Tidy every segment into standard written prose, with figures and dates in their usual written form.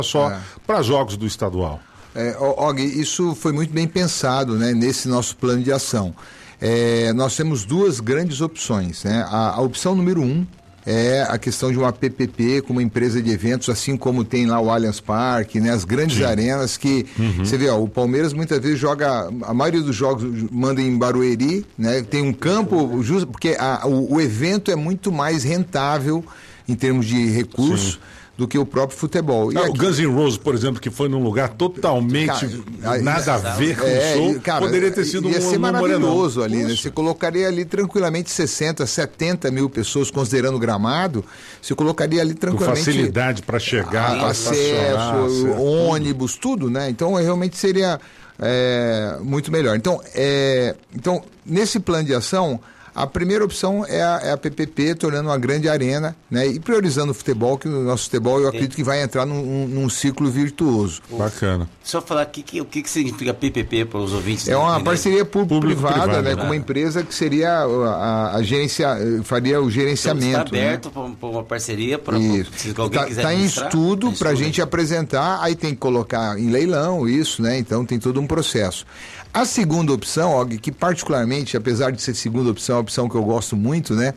só para jogos do estadual. Og, isso foi muito bem pensado, né, nesse nosso plano de ação. Nós temos duas grandes opções, né? A opção número 1 é a questão de uma PPP com uma empresa de eventos, assim como tem lá o Allianz Parque, né? As grandes arenas que, você vê, o Palmeiras muitas vezes joga, a maioria dos jogos manda em Barueri, né? Tem um campo, porque o evento é muito mais rentável em termos de recursos do que o próprio futebol. O Guns N' Roses, por exemplo, que foi num lugar totalmente nada a ver com o show, poderia ter sido ia ser maravilhoso Morenão. Ali, né? Você colocaria ali tranquilamente 60, 70 mil pessoas, considerando o gramado, você colocaria ali tranquilamente... Com facilidade para chegar, acesso, ônibus, tudo, né? Então, realmente seria muito melhor. Então, nesse plano de ação... A primeira opção é a PPP, tornando uma grande arena, né, e priorizando o futebol, que o nosso futebol eu acredito que vai entrar num ciclo virtuoso. Bacana. Só falar o que significa PPP para os ouvintes. É uma parceria público-privada, né, com uma empresa que seria a gerência, faria o gerenciamento. Então, está aberto, né, para uma parceria, para se alguém quiser está em estudo para a gente apresentar, aí tem que colocar em leilão isso, né, então tem todo um processo. A segunda opção, Og, que particularmente, apesar de ser segunda opção, é uma opção que eu gosto muito, né?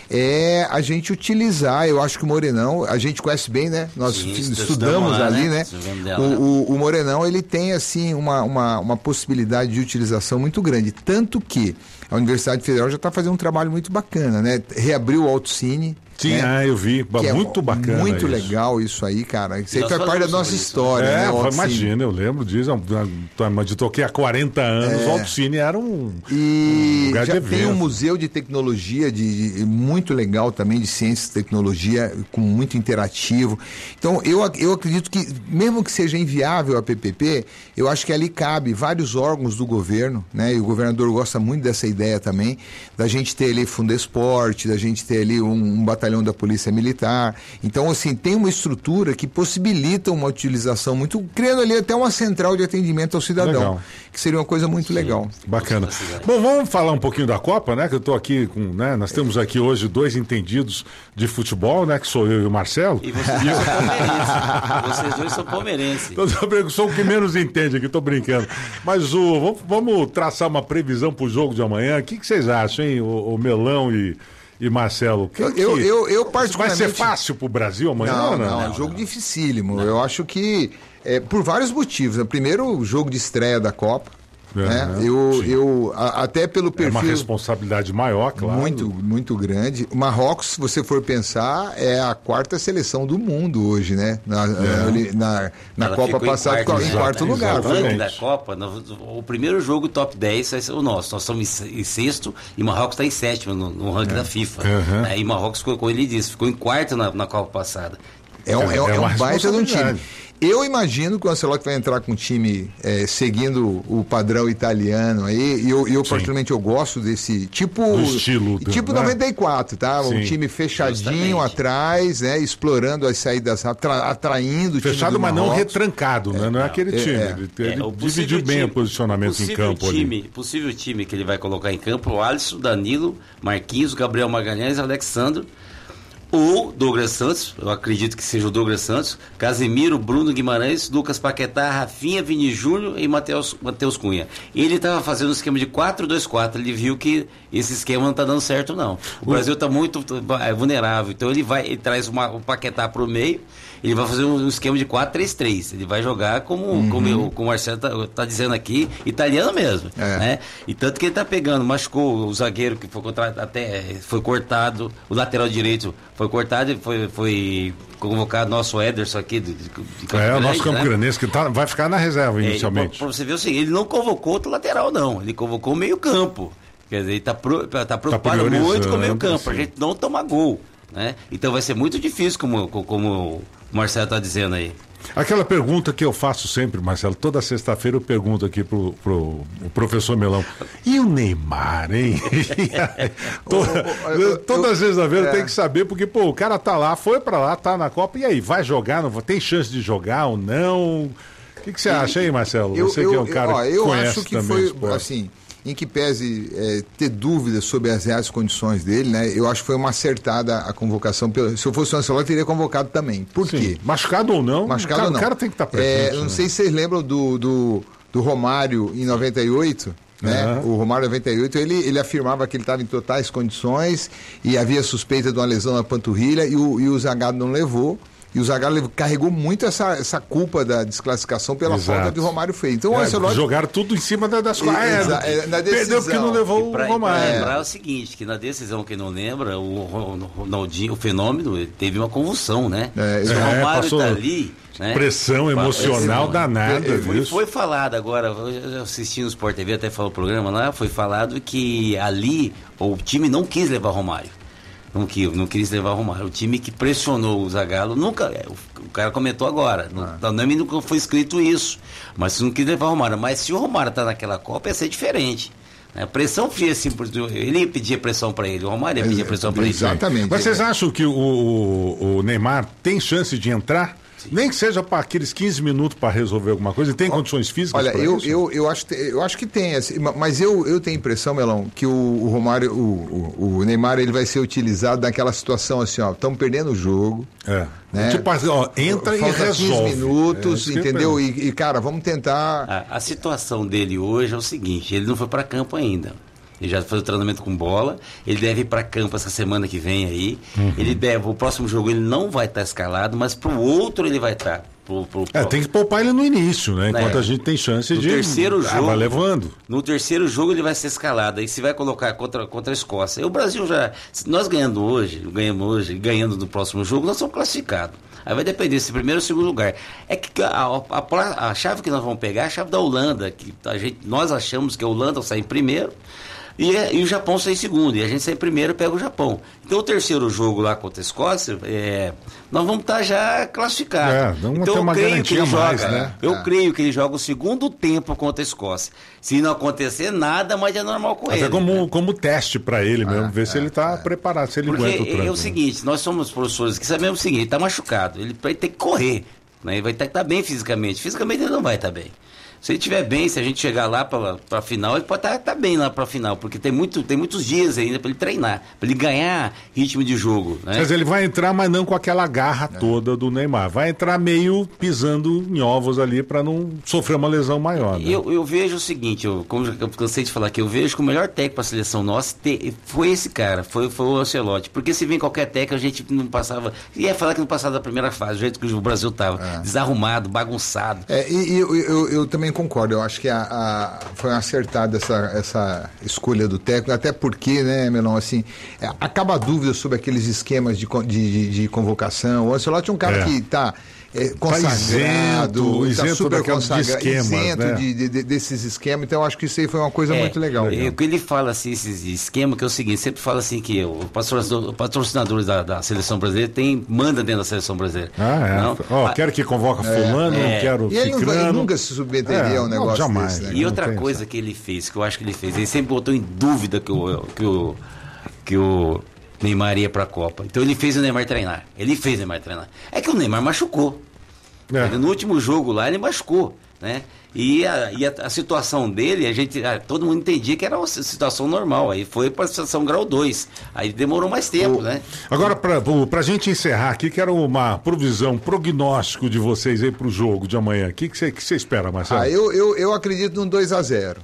É a gente utilizar, eu acho que o Morenão, a gente conhece bem, né? Nós estudamos lá, ali, né? O Morenão, ele tem, assim, uma possibilidade de utilização muito grande. Tanto que a Universidade Federal já está fazendo um trabalho muito bacana, né? Reabriu o Autocine. Sim, né? Eu vi, muito bacana. Muito legal isso aí, cara. Isso aí faz parte da nossa história, né? Imagina, eu lembro disso. Eu toquei há 40 anos, o Autocine era um lugar já de tem um museu de tecnologia muito legal também, de ciência e tecnologia, com muito interativo. Então, eu acredito que, mesmo que seja inviável a PPP, eu acho que ali cabe vários órgãos do governo, né? E o governador gosta muito dessa ideia também, da gente ter ali Fundesporte, da gente ter ali um batalhão da Polícia Militar. Então, assim, tem uma estrutura que possibilita uma utilização muito, criando ali até uma central de atendimento ao cidadão, legal, que seria uma coisa muito legal. Bacana. Bom, vamos falar um pouquinho da Copa, né? Que eu estou aqui com, né? Nós temos aqui hoje dois entendidos de futebol, né? Que sou eu e o Marcelo. E vocês dois são palmeirenses. Vocês dois são palmeirenses. Eu sou o que menos entende aqui, estou brincando. Mas vamos traçar uma previsão para o jogo de amanhã. O que vocês acham, hein? O Melão e Marcelo, eu particularmente... Vai ser fácil pro Brasil amanhã? Não, é um jogo dificílimo. Não. Eu acho que, por vários motivos. Primeiro, o jogo de estreia da Copa. Né? Até pelo perfil... É uma responsabilidade maior, claro. Muito grande. O Marrocos, se você for pensar, é a quarta seleção do mundo hoje, né? Na Copa passada, em quarto lugar. O ranking da Copa, o primeiro jogo top 10 vai ser o nosso. Nós estamos em sexto e o Marrocos está em sétimo no ranking da FIFA. E o Marrocos, como ele disse, ficou em quarto na Copa passada. É um baita de um time. Eu imagino que o Ancelotti vai entrar com um time seguindo o padrão italiano aí, e eu particularmente eu gosto desse tipo... Do estilo. Tipo 94, tá? Sim. Um time fechadinho atrás, né? Explorando as saídas, atraindo o time fechado, mas não retrancado, né? Não é aquele time. Ele dividiu bem o posicionamento em campo ali. Possível time que ele vai colocar em campo, o Alisson, Danilo, Marquinhos, Gabriel Magalhães, Alexandre, ou Douglas Santos, eu acredito que seja o Douglas Santos, Casemiro, Bruno Guimarães, Lucas Paquetá, Rafinha, Vini Júnior e Matheus Cunha. Ele estava fazendo um esquema de 4-2-4, ele viu que esse esquema não está dando certo, não. O Brasil está muito vulnerável, então ele traz o Paquetá para o meio, ele vai fazer um esquema de 4-3-3, ele vai jogar como o Marcelo está dizendo aqui, italiano mesmo, né? E tanto que ele está pegando, machucou o zagueiro que foi cortado, o lateral direito foi cortado e foi convocado nosso Ederson aqui de Campo Grande, o nosso Campo Grandense, que vai ficar na reserva inicialmente. Para você ver o seguinte, ele não convocou outro lateral, não, ele convocou o meio campo, quer dizer, ele está preocupado muito com o meio campo, a gente não tomar gol, né? Então vai ser muito difícil, como o Marcelo está dizendo aí. Aquela pergunta que eu faço sempre, Marcelo, toda sexta-feira eu pergunto aqui pro professor Melão, e o Neymar, hein? Todas as vezes da vez tem que saber, porque o cara tá lá, foi pra lá, tá na Copa, e aí, vai jogar, não tem chance de jogar ou não? O que você acha aí, Marcelo? Você que é um cara que conhece também o esporte. Assim, em que pese ter dúvidas sobre as reais condições dele, né? Eu acho que foi uma acertada a convocação. Se eu fosse o Ancelotti, teria convocado também. Por quê? Machucado ou não, machucado ou não. O cara tem que estar presente. Não sei se vocês lembram do Romário em 98, né? O Romário 98, ele afirmava que ele estava em totais condições e havia suspeita de uma lesão na panturrilha e o Zagallo não levou. E o Zagallo carregou muito essa culpa da desclassificação pela falta de Romário feito. Então, o Ancelotti... Jogaram tudo em cima das coisas. Na decisão. Perdeu porque não levou o Romário. Lembrar o seguinte, que na decisão, quem não lembra, o Ronaldinho, o fenômeno, ele teve uma convulsão, né? Se o Romário está ali... Né? Pressão emocional danada. Foi falado agora, eu assisti no Sport TV, até falou o programa lá, foi falado que ali o time não quis levar Romário. Não quis levar o Romário. O time que pressionou o Zagallo nunca. O cara comentou agora. Nunca foi escrito isso. Mas não quis levar o Romário. Mas se o Romário tá naquela Copa, ia ser diferente. A pressão fria assim, ele pedia pressão para ele, o Romário ia pedir pressão para ele. Exatamente. Mas vocês acham que o Neymar tem chance de entrar? Sim. Nem que seja para aqueles 15 minutos para resolver alguma coisa, ele tem condições físicas para isso? Eu acho que tem, assim, mas eu tenho a impressão, Melão, que o Romário, o Neymar, ele vai ser utilizado naquela situação assim, ó, estamos perdendo o jogo. Né? Tipo, entra e resolve. 15 minutos, entendeu? E, cara, vamos tentar... A situação dele hoje é o seguinte, ele não foi para campo ainda. Ele já fez o treinamento com bola, ele deve ir para campo essa semana que vem aí. O próximo jogo ele não vai estar escalado, mas pro outro ele vai estar. Tem que poupar ele no início, né? Enquanto a gente tem chance de... terceiro jogo, vai levando. No terceiro jogo ele vai ser escalado. Aí se vai colocar contra a Escócia. E o Brasil já... Nós ganhando hoje, ganhando no próximo jogo, nós somos classificados. Aí vai depender se primeiro ou segundo lugar. É que a chave que nós vamos pegar é a chave da Holanda, que nós achamos que a Holanda vai sair em primeiro. E o Japão sai em segundo, e a gente sai em primeiro e pega o Japão. Então o terceiro jogo lá contra a Escócia, nós vamos estar já classificados. Então eu creio que ele joga, né? Creio que ele joga o segundo tempo contra a Escócia. Se não acontecer nada, mas é normal com ele. Até como teste para ele mesmo, ver se ele está preparado, se ele aguenta o tranco. É o seguinte, nós somos professores que sabemos o seguinte, ele está machucado, ele tem que correr, né? Ele vai ter que estar bem fisicamente. Fisicamente ele não vai estar bem. Se ele estiver bem, se a gente chegar lá para a final, ele pode estar bem lá para a final, porque tem muitos dias ainda para ele treinar, para ele ganhar ritmo de jogo. Né? Mas ele vai entrar, mas não com aquela garra toda do Neymar. Vai entrar meio pisando em ovos ali para não sofrer uma lesão maior. Né? Eu vejo o seguinte, como eu cansei de falar aqui, eu vejo que o melhor técnico para a seleção nossa foi esse cara, foi o Ancelotti. Porque se vem qualquer técnico, a gente não passava... Ia falar que não passava da primeira fase, do jeito que o Brasil estava, desarrumado, bagunçado. Eu também concordo, eu acho que foi acertada essa escolha do técnico, até porque, né, Melão, assim, acaba a dúvida sobre aqueles esquemas de convocação. O Ancelotti é um cara que está consagrado, isento super consagrado, esquemas, isento né? desses esquemas, então eu acho que isso aí foi uma coisa muito legal. O que ele fala assim, esses esquemas, que é o seguinte, sempre fala assim que o patrocinadores da seleção brasileira manda dentro da seleção brasileira. Quero que convoca fulano, não quero e ele nunca se submeteria a um negócio jamais, desse. Né? E outra coisa que ele fez, que eu acho que ele fez, ele sempre botou em dúvida que o Neymar ia para a Copa. Então ele fez o Neymar treinar. É que o Neymar machucou. No último jogo lá ele machucou, né? E a situação dele, todo mundo entendia que era uma situação normal. Aí foi para a situação grau 2. Aí demorou mais tempo, né? Agora, para a gente encerrar aqui, quero uma prognóstico de vocês aí para o jogo de amanhã. O que você espera, Marcelo? Eu acredito num 2-0.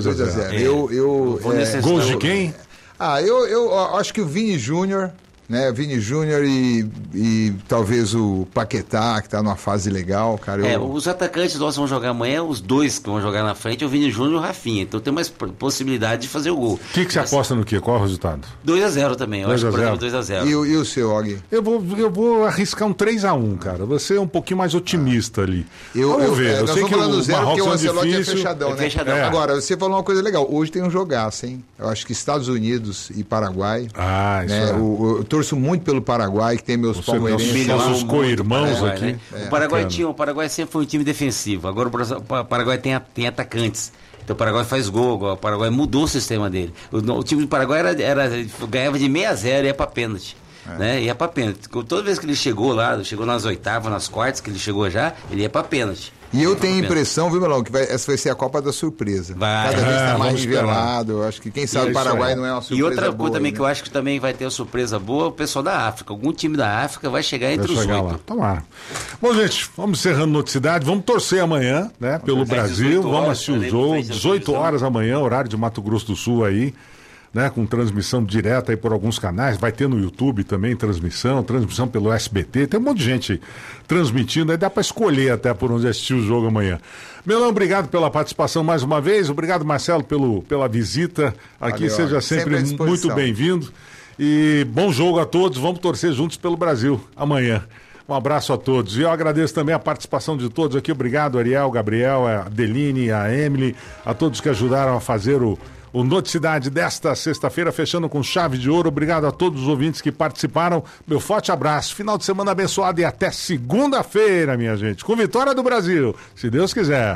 2-0. Gols de quem? Eu acho que o Vini Júnior, né? Vini Júnior e talvez o Paquetá, que está numa fase legal, cara. Os atacantes nós vamos jogar amanhã, os dois que vão jogar na frente, o Vini Júnior e o Rafinha. Então tem mais possibilidade de fazer o gol. O que você aposta no quê? Qual é o resultado? 2-0 também, eu acho que 2-0. E o seu, Og? Eu vou arriscar um 3-1, cara. Você é um pouquinho mais otimista ali. Vamos ver. Eu sei que o Marrocos o é Ancelotti difícil. É fechadão, né? Agora, você falou uma coisa legal. Hoje tem um jogaço, hein? Eu acho que Estados Unidos e Paraguai. Isso eu torço muito pelo Paraguai, que tem meus palmeirenses lá. Os co-irmãos aqui. Né? O Paraguai sempre foi um time defensivo. Agora o Paraguai tem atacantes. Então o Paraguai faz gol. O Paraguai mudou o sistema dele. O time do Paraguai ganhava de 6-0 e ia para pênalti. Né? Ia para pênalti. Toda vez que ele chegou nas oitavas, nas quartas, que ele chegou já, ele ia para pênalti. E eu tenho a impressão, viu, Melão, que essa vai ser a Copa da surpresa. Cada vez está mais nivelado. Eu acho que quem sabe o Paraguai não é uma surpresa. E outra boa, coisa também, né? que eu acho que também vai ter uma surpresa boa, o pessoal da África. Algum time da África vai chegar entre os 8. Tomara. Bom, gente, vamos encerrando noticidade. Vamos torcer amanhã, né, pelo Brasil. Vamos assistir o jogo. 18 horas amanhã, horário de Mato Grosso do Sul aí, né, com transmissão direta aí por alguns canais. Vai ter no YouTube também transmissão pelo SBT. Tem um monte de gente transmitindo. Aí dá para escolher até por onde assistir o jogo amanhã. Melão, obrigado pela participação mais uma vez. Obrigado, Marcelo, pela visita aqui. Valeu, seja sempre muito bem-vindo. E bom jogo a todos. Vamos torcer juntos pelo Brasil amanhã. Um abraço a todos. E eu agradeço também a participação de todos aqui. Obrigado, Ariel, Gabriel, a Adeline, a Emily, a todos que ajudaram a fazer o Noticidade desta sexta-feira, fechando com chave de ouro. Obrigado a todos os ouvintes que participaram. Meu forte abraço. Final de semana abençoado e até segunda-feira, minha gente. Com vitória do Brasil, se Deus quiser.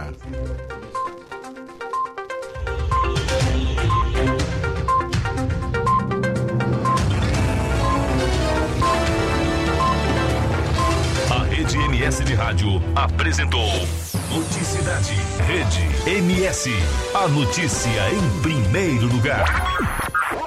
A Rede MS de Rádio apresentou Noticidade. Rede MS. A notícia em primeiro lugar.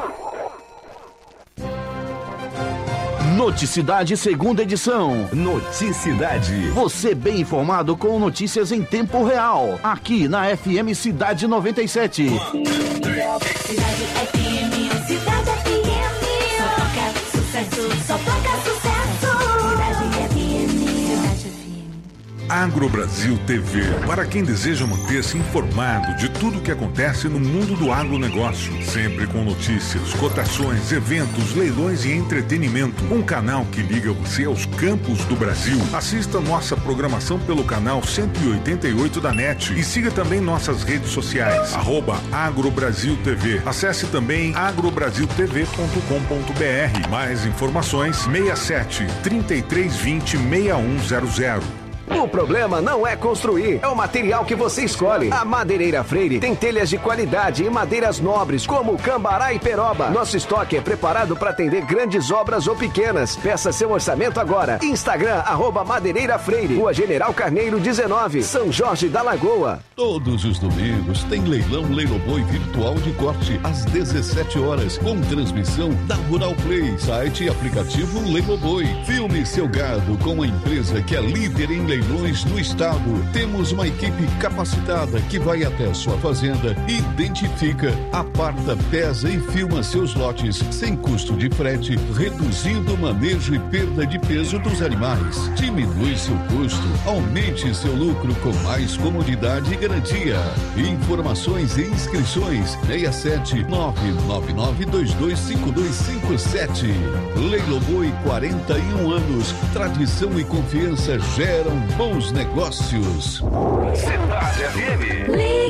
Noticidade, segunda edição. Noticidade. Você bem informado com notícias em tempo real. Aqui na FM Cidade 97. Cidade FM, Cidade FM. Só toca sucesso, só toca sucesso. Cidade FM, Cidade FM. Agrobrasil TV, para quem deseja manter-se informado de tudo o que acontece no mundo do agronegócio, sempre com notícias, cotações, eventos, leilões e entretenimento. Um canal que liga você aos campos do Brasil. Assista nossa programação pelo canal 188 da NET e siga também nossas redes sociais, @Agrobrasil TV. Acesse também agrobrasiltv.com.br. Mais informações 67 3320 6100. O problema não é construir, é o material que você escolhe. A Madeireira Freire tem telhas de qualidade e madeiras nobres, como cambará e peroba. Nosso estoque é preparado para atender grandes obras ou pequenas. Peça seu orçamento agora. Instagram, @Madeireira Freire, Rua General Carneiro 19, São Jorge da Lagoa. Todos os domingos tem leilão Leiloboi virtual de corte às 17 horas, com transmissão da Rural Play, site e aplicativo Leiloboi. Filme seu gado com a empresa que é líder em leilões no estado. Temos uma equipe capacitada que vai até a sua fazenda, identifica, aparta, pesa e filma seus lotes sem custo de frete, reduzindo o manejo e perda de peso dos animais. Diminui seu custo, aumente seu lucro com mais comodidade e garantia. Informações e inscrições 67 999 225257. Leiloboi, 41 anos, tradição e confiança geram bons negócios. Cidade FM.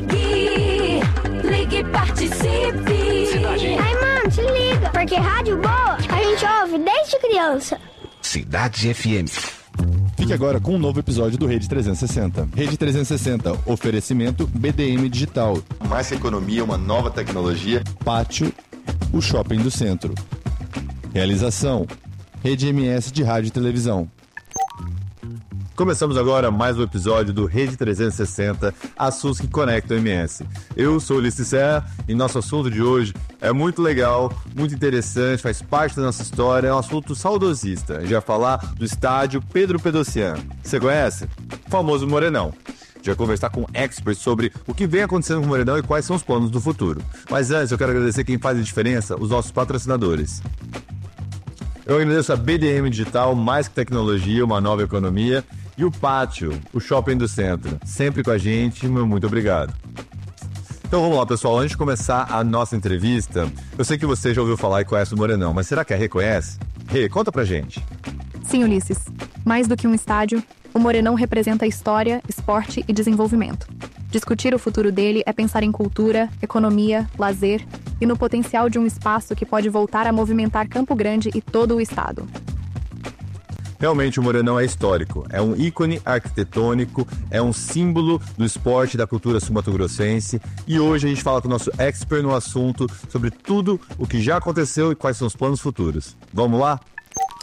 Ligue, participe. Cidade. Ai, mano, se liga, porque rádio boa a gente ouve desde criança. Cidade FM. Fique agora com um novo episódio do Rede 360. Rede 360, oferecimento BDM Digital. Mais que economia, uma nova tecnologia. Pátio, o shopping do centro. Realização, Rede MS de Rádio e Televisão. Começamos agora mais um episódio do Rede 360, assuntos que conectam o MS. Eu sou o Ulisses Serra e nosso assunto de hoje é muito legal, muito interessante, faz parte da nossa história, é um assunto saudosista. A gente vai falar do estádio Pedro Pedocian. Você conhece? O famoso Morenão. A gente vai conversar com experts sobre o que vem acontecendo com o Morenão e quais são os planos do futuro. Mas antes eu quero agradecer quem faz a diferença, os nossos patrocinadores. Eu agradeço a BDM Digital, mais que tecnologia, uma nova economia. E o Pátio, o shopping do centro. Sempre com a gente, meu muito obrigado. Então vamos lá, pessoal. Antes de começar a nossa entrevista, eu sei que você já ouviu falar e conhece o Morenão, mas será que a Rê conhece? Rê, conta pra gente. Sim, Ulisses. Mais do que um estádio, o Morenão representa história, esporte e desenvolvimento. Discutir o futuro dele é pensar em cultura, economia, lazer e no potencial de um espaço que pode voltar a movimentar Campo Grande e todo o estado. Realmente o Morenão é histórico, é um ícone arquitetônico, é um símbolo do esporte e da cultura sul-mato-grossense. E hoje a gente fala com o nosso expert no assunto sobre tudo o que já aconteceu e quais são os planos futuros. Vamos lá?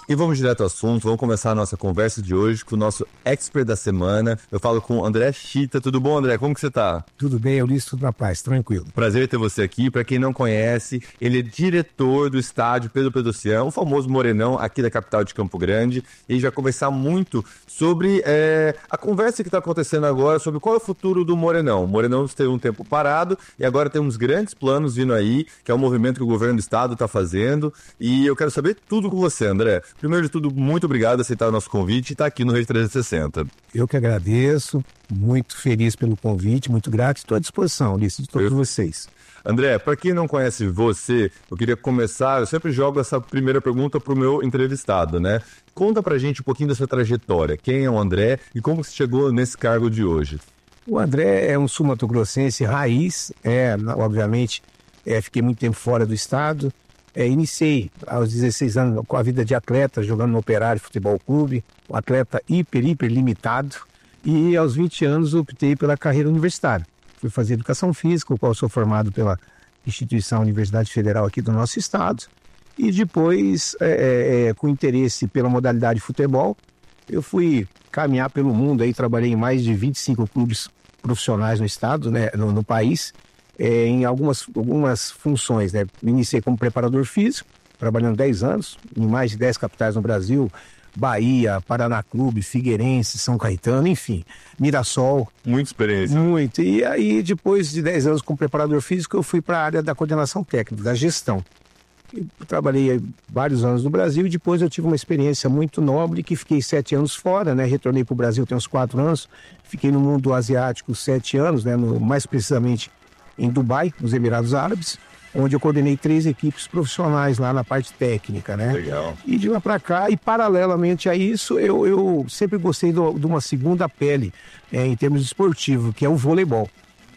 E vamos direto ao assunto, vamos começar a nossa conversa de hoje com o nosso expert da semana. Eu falo com o André Chita. Tudo bom, André? Como que você tá? Tudo bem, Ulisses, tudo na paz, tranquilo. Prazer ter você aqui. Para quem não conhece, ele é diretor do estádio Pedro Pedrocian, o famoso Morenão aqui da capital de Campo Grande. E a gente vai conversar muito sobre a conversa que está acontecendo agora, sobre qual é o futuro do Morenão. O Morenão esteve um tempo parado e agora tem uns grandes planos vindo aí, que é o movimento que o governo do estado está fazendo. E eu quero saber tudo com você, André. Primeiro de tudo, muito obrigado por aceitar o nosso convite e estar aqui no Rede 360. Eu que agradeço, muito feliz pelo convite, muito grato, estou à disposição, Ulisses, de todos vocês. André, para quem não conhece você, eu queria começar, eu sempre jogo essa primeira pergunta para o meu entrevistado, né? Conta pra gente um pouquinho da sua trajetória, quem é o André e como você chegou nesse cargo de hoje. O André é um sul-mato-grossense raiz, obviamente, fiquei muito tempo fora do estado. Iniciei aos 16 anos com a vida de atleta, jogando no Operário Futebol Clube, um atleta hiper limitado, e aos 20 anos optei pela carreira universitária. Fui fazer educação física, o qual sou formado pela instituição Universidade Federal aqui do nosso estado, e depois, com interesse pela modalidade de futebol, eu fui caminhar pelo mundo, aí trabalhei em mais de 25 clubes profissionais no estado, né, no país, em algumas funções, né? Iniciei como preparador físico, trabalhando 10 anos, em mais de 10 capitais no Brasil, Bahia, Paraná Clube, Figueirense, São Caetano, enfim, Mirassol. Muita experiência. Muito. E aí, depois de 10 anos como preparador físico, eu fui para a área da coordenação técnica, da gestão. Eu trabalhei vários anos no Brasil e depois eu tive uma experiência muito nobre que fiquei 7 anos fora, né? Retornei para o Brasil tem uns 4 anos, fiquei no mundo asiático 7 anos, né? Mais precisamente em Dubai, nos Emirados Árabes, onde eu coordenei 3 equipes profissionais lá na parte técnica, né? Legal. E de lá para cá, e paralelamente a isso, eu sempre gostei de uma segunda pele, em termos esportivos, que é o voleibol.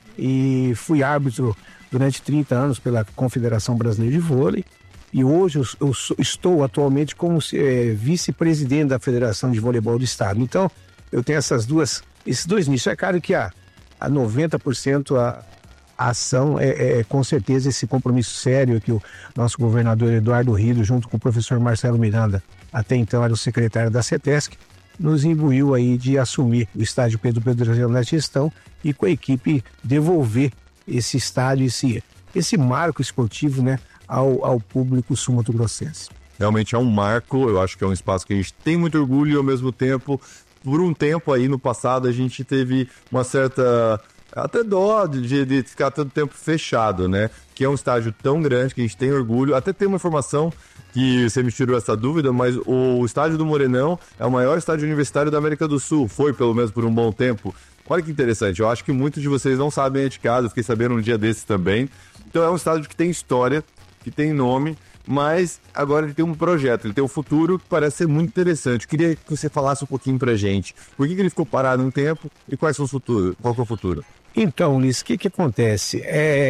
E fui árbitro durante 30 anos pela Confederação Brasileira de Vôlei, e hoje eu estou atualmente como vice-presidente da Federação de Voleibol do Estado. Então, eu tenho esses dois nichos. É claro que a 90% a ação com certeza esse compromisso sério que o nosso governador Eduardo Rido, junto com o professor Marcelo Miranda, até então era o secretário da CETESC, nos imbuiu aí de assumir o estádio Pedro Pedrocian na gestão e com a equipe devolver esse estádio, esse marco esportivo, né, ao público sul-mato-grossense. Realmente é um marco, eu acho que é um espaço que a gente tem muito orgulho e ao mesmo tempo, por um tempo aí no passado a gente teve uma certa... até dó de ficar tanto tempo fechado, né? Que é um estádio tão grande que a gente tem orgulho. Até tem uma informação que você me tirou essa dúvida, mas o estádio do Morenão é o maior estádio universitário da América do Sul. Foi, pelo menos, por um bom tempo. Olha que interessante. Eu acho que muitos de vocês não sabem aí de casa. Eu fiquei sabendo um dia desses também. Então é um estádio que tem história, que tem nome, mas agora ele tem um projeto, ele tem um futuro que parece ser muito interessante. Eu queria que você falasse um pouquinho pra gente. Por que ele ficou parado um tempo e quais são os futuros? Qual que é o futuro? Então, Ulisses, o que acontece?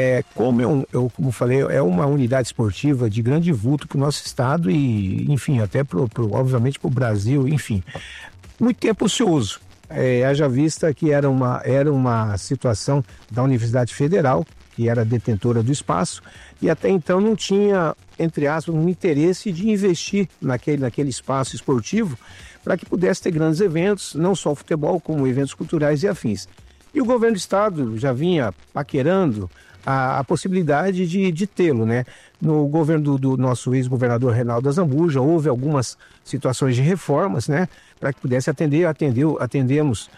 Como como falei, é uma unidade esportiva de grande vulto para o nosso estado e, enfim, até obviamente para o Brasil, enfim. Muito tempo ocioso. Haja vista que era uma situação da Universidade Federal, que era detentora do espaço, e até então não tinha, entre aspas, um interesse de investir naquele espaço esportivo para que pudesse ter grandes eventos, não só futebol, como eventos culturais e afins. E o governo do estado já vinha paquerando a possibilidade de tê-lo, né? No governo do nosso ex-governador Reinaldo Azambuja, houve algumas situações de reformas, né? Para que pudesse atendemos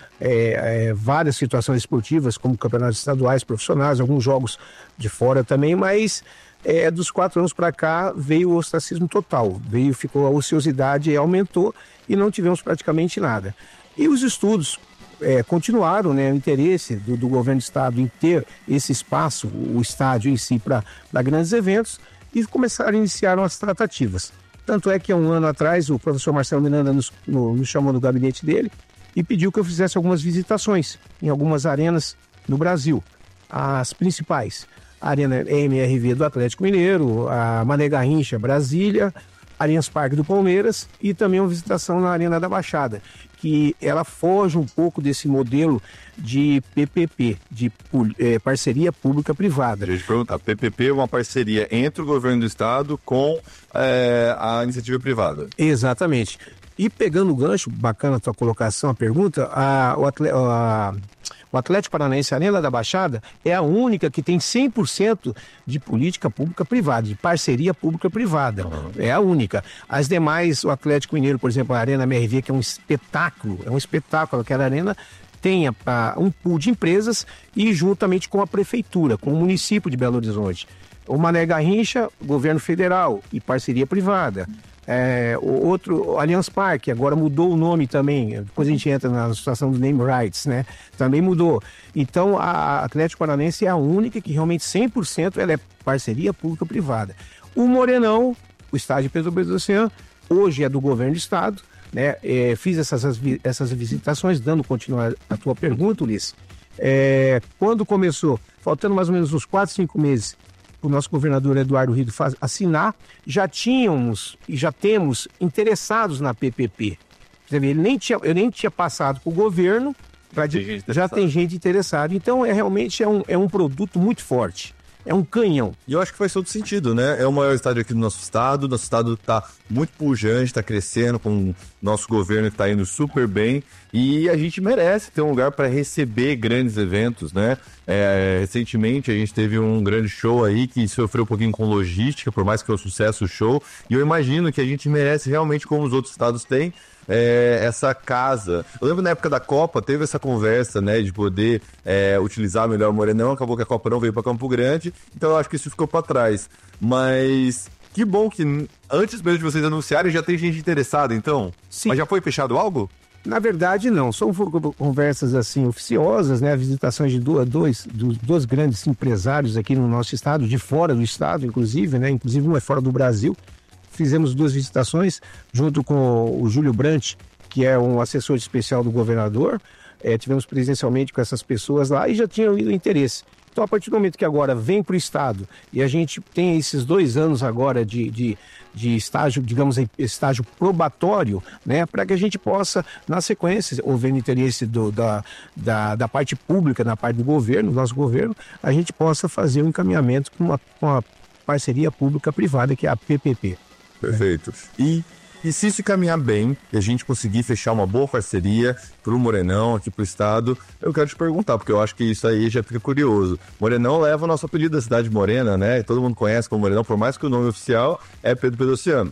várias situações esportivas, como campeonatos estaduais, profissionais, alguns jogos de fora também, mas dos 4 anos para cá veio o ostracismo total, ficou a ociosidade, aumentou e não tivemos praticamente nada. E os estudos continuaram, né, o interesse do governo do estado em ter esse espaço, o estádio em si, para grandes eventos, e iniciaram as tratativas. Tanto é que há um ano atrás o professor Marcelo Miranda nos chamou no gabinete dele e pediu que eu fizesse algumas visitações em algumas arenas no Brasil. As principais, a Arena MRV do Atlético Mineiro, a Mané Garrincha, Brasília, Allianz Parque do Palmeiras e também uma visitação na Arena da Baixada, que ela foge um pouco desse modelo de PPP, de parceria pública-privada. Deixa eu te perguntar, PPP é uma parceria entre o governo do estado com a iniciativa privada. Exatamente. E pegando o gancho, bacana a tua colocação, a pergunta, o Atlético Paranaense Arena da Baixada é a única que tem 100% de política pública-privada, de parceria pública-privada. É a única. As demais, o Atlético Mineiro, por exemplo, a Arena MRV, que é um espetáculo, aquela arena tem um pool de empresas e juntamente com a prefeitura, com o município de Belo Horizonte. O Mané Garrincha, governo federal e parceria privada. O outro, Allianz Parque, agora mudou o nome também, depois a gente entra na situação do name rights, né? Também mudou. Então a Atlético Paranaense é a única que realmente 100% ela é parceria pública-privada. O Morenão, o estádio Pedro Bedocian, hoje é do governo do estado, né? Fiz essas visitações, dando continuidade à tua pergunta, Ulisses. Quando começou, faltando mais ou menos uns 4, 5 meses, o nosso governador Eduardo Rido assinar, já tínhamos e já temos interessados na PPP. Eu nem tinha passado para o governo, já tem gente interessada. Então, realmente é um produto muito forte. É um canhão. E eu acho que faz todo sentido, né? É o maior estádio aqui do nosso estado está muito pujante, está crescendo com o nosso governo que está indo super bem e a gente merece ter um lugar para receber grandes eventos, né? Recentemente a gente teve um grande show aí que sofreu um pouquinho com logística, por mais que foi um sucesso o show, e eu imagino que a gente merece realmente, como os outros estados têm, essa casa. Eu lembro na época da Copa, teve essa conversa, né, de poder utilizar melhor o Morenão, acabou que a Copa não veio para Campo Grande, então eu acho que isso ficou para trás. Mas que bom que antes mesmo de vocês anunciarem já tem gente interessada, então. Sim. Mas já foi fechado algo? Na verdade, não. São conversas assim oficiosas, né? Visitações de dois grandes empresários aqui no nosso estado, de fora do estado, inclusive, né? Inclusive um é fora do Brasil. Fizemos 2 visitações junto com o Júlio Brandt, que é um assessor especial do governador. Tivemos presencialmente com essas pessoas lá e já tinham ido interesse. Então, a partir do momento que agora vem para o estado e a gente tem esses 2 anos agora de estágio, digamos, estágio probatório, né, para que a gente possa, na sequência, havendo interesse da parte pública, na parte do governo, do nosso governo, a gente possa fazer um encaminhamento com uma parceria pública-privada, que é a PPP. Perfeito. E se isso caminhar bem, e a gente conseguir fechar uma boa parceria pro Morenão, aqui pro estado, eu quero te perguntar, porque eu acho que isso aí já fica curioso. Morenão leva o nosso apelido da cidade morena, né? Todo mundo conhece como Morenão, por mais que o nome oficial é Pedro Bedocian.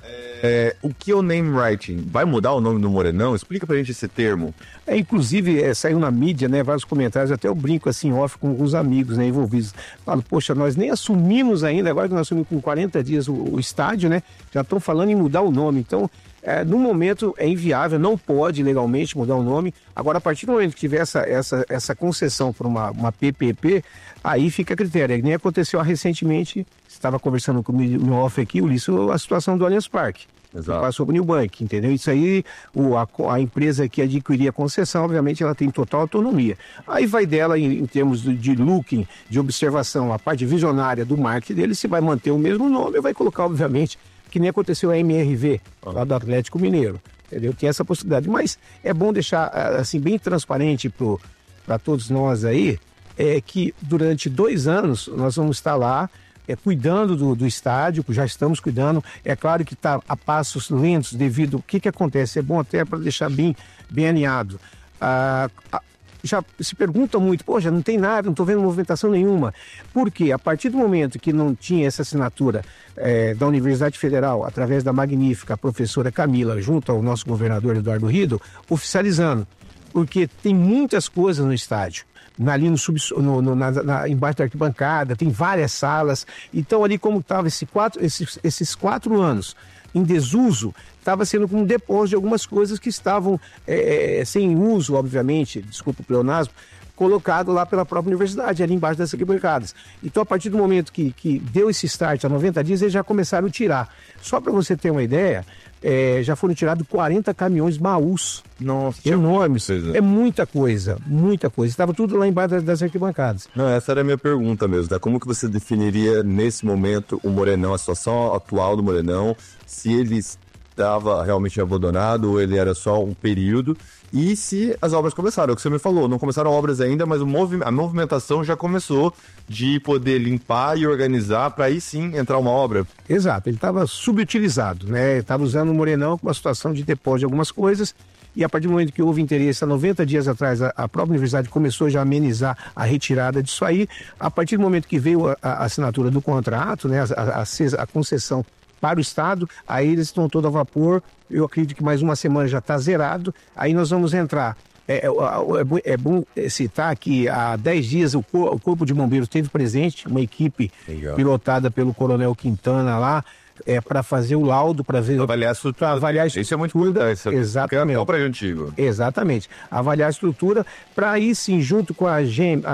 O que é o name writing? Vai mudar o nome do Morenão? Explica pra gente esse termo. Inclusive, saiu na mídia, né, vários comentários, até eu brinco assim, off com os amigos, né, envolvidos. Falo, poxa, nós nem assumimos ainda, agora que nós assumimos com 40 dias o estádio, né, já estão falando em mudar o nome. Então, no momento é inviável, não pode legalmente mudar o nome. Agora, a partir do momento que tiver essa concessão por uma PPP, aí fica a critério. Nem aconteceu recentemente, estava conversando com o off aqui, Ulisses, a situação do Allianz Parque. Exato. Passou para o New Bank, entendeu? Isso aí, a empresa que adquirir a concessão, obviamente, ela tem total autonomia. Aí vai dela, em termos de looking, de observação, a parte visionária do marketing dele, se vai manter o mesmo nome, ou vai colocar, obviamente, que nem aconteceu a MRV, lá do Atlético Mineiro, entendeu? Tem essa possibilidade. Mas é bom deixar, assim, bem transparente para todos nós aí, que durante 2 anos nós vamos estar lá, cuidando do estádio, já estamos cuidando. É claro que está a passos lentos devido ao que acontece. É bom até para deixar bem alinhado. Já se pergunta muito, poxa, não tem nada, não estou vendo movimentação nenhuma. Por quê? A partir do momento que não tinha essa assinatura da Universidade Federal, através da magnífica professora Camila, junto ao nosso governador Eduardo Rido, oficializando, porque tem muitas coisas no estádio. Ali embaixo da arquibancada, tem várias salas. Então, ali como estava esses 4 anos em desuso, estava sendo como um depósito de algumas coisas que estavam sem uso, obviamente, desculpa o pleonasmo, colocado lá pela própria universidade, ali embaixo das arquibancadas. Então, a partir do momento que deu esse start há 90 dias, eles já começaram a tirar. Só para você ter uma ideia, já foram tirados 40 caminhões baús. Nossa, enormes. É muita coisa, muita coisa. Estava tudo lá embaixo das arquibancadas. Não, essa era a minha pergunta mesmo, tá? Como que você definiria nesse momento o Morenão, a situação atual do Morenão, se ele estava realmente abandonado ou ele era só um período, e se as obras começaram, é o que você me falou, não começaram obras ainda, mas a movimentação já começou de poder limpar e organizar para aí sim entrar uma obra. Exato, ele estava subutilizado, né? Estava usando o Morenão com uma situação de depósito de algumas coisas, e a partir do momento que houve interesse, há 90 dias atrás, a própria universidade começou já a amenizar a retirada disso aí. A partir do momento que veio a assinatura do contrato, né, a concessão para o Estado, aí eles estão todo a vapor. Eu acredito que mais uma semana já está zerado. Aí nós vamos entrar. É bom citar que há 10 dias o Corpo de Bombeiros esteve presente, uma equipe pilotada pelo Coronel Quintana lá, para fazer o laudo, para ver... Avaliar a estrutura. Isso é muito importante. Exatamente. Para antigo. Exatamente. Avaliar a estrutura, para aí sim, junto com a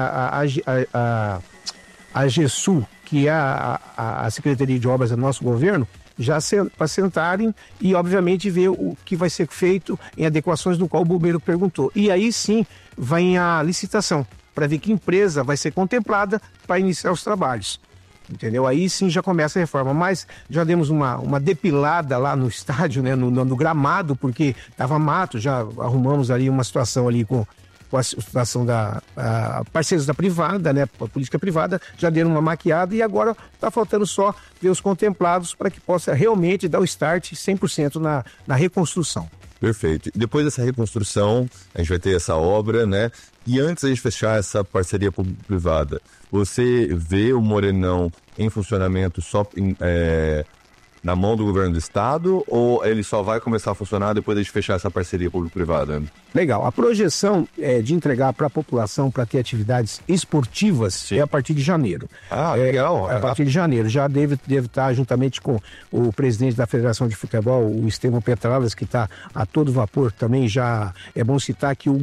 GESUL, que é a Secretaria de Obras do nosso governo, já para sentarem e, obviamente, ver o que vai ser feito em adequações do qual o bombeiro perguntou. E aí sim vai a licitação, para ver que empresa vai ser contemplada para iniciar os trabalhos. Entendeu? Aí sim já começa a reforma, mas já demos uma depilada lá no estádio, né, no gramado, porque estava mato, já arrumamos ali uma situação ali com a situação da parceiros da privada, né, a política privada, já deram uma maquiada e agora está faltando só ver os contemplados para que possa realmente dar o start 100% na reconstrução. Perfeito. Depois dessa reconstrução, a gente vai ter essa obra, né? E antes de a gente fechar essa parceria público-privada, você vê o Morenão em funcionamento só na mão do governo do estado, ou ele só vai começar a funcionar depois de fechar essa parceria público-privada? Legal. A projeção de entregar para a população para ter atividades esportivas é a partir de janeiro. Legal. A partir de janeiro. Já deve estar juntamente com o presidente da Federação de Futebol, o Estevão Petralas, que está a todo vapor também. Já é bom citar que o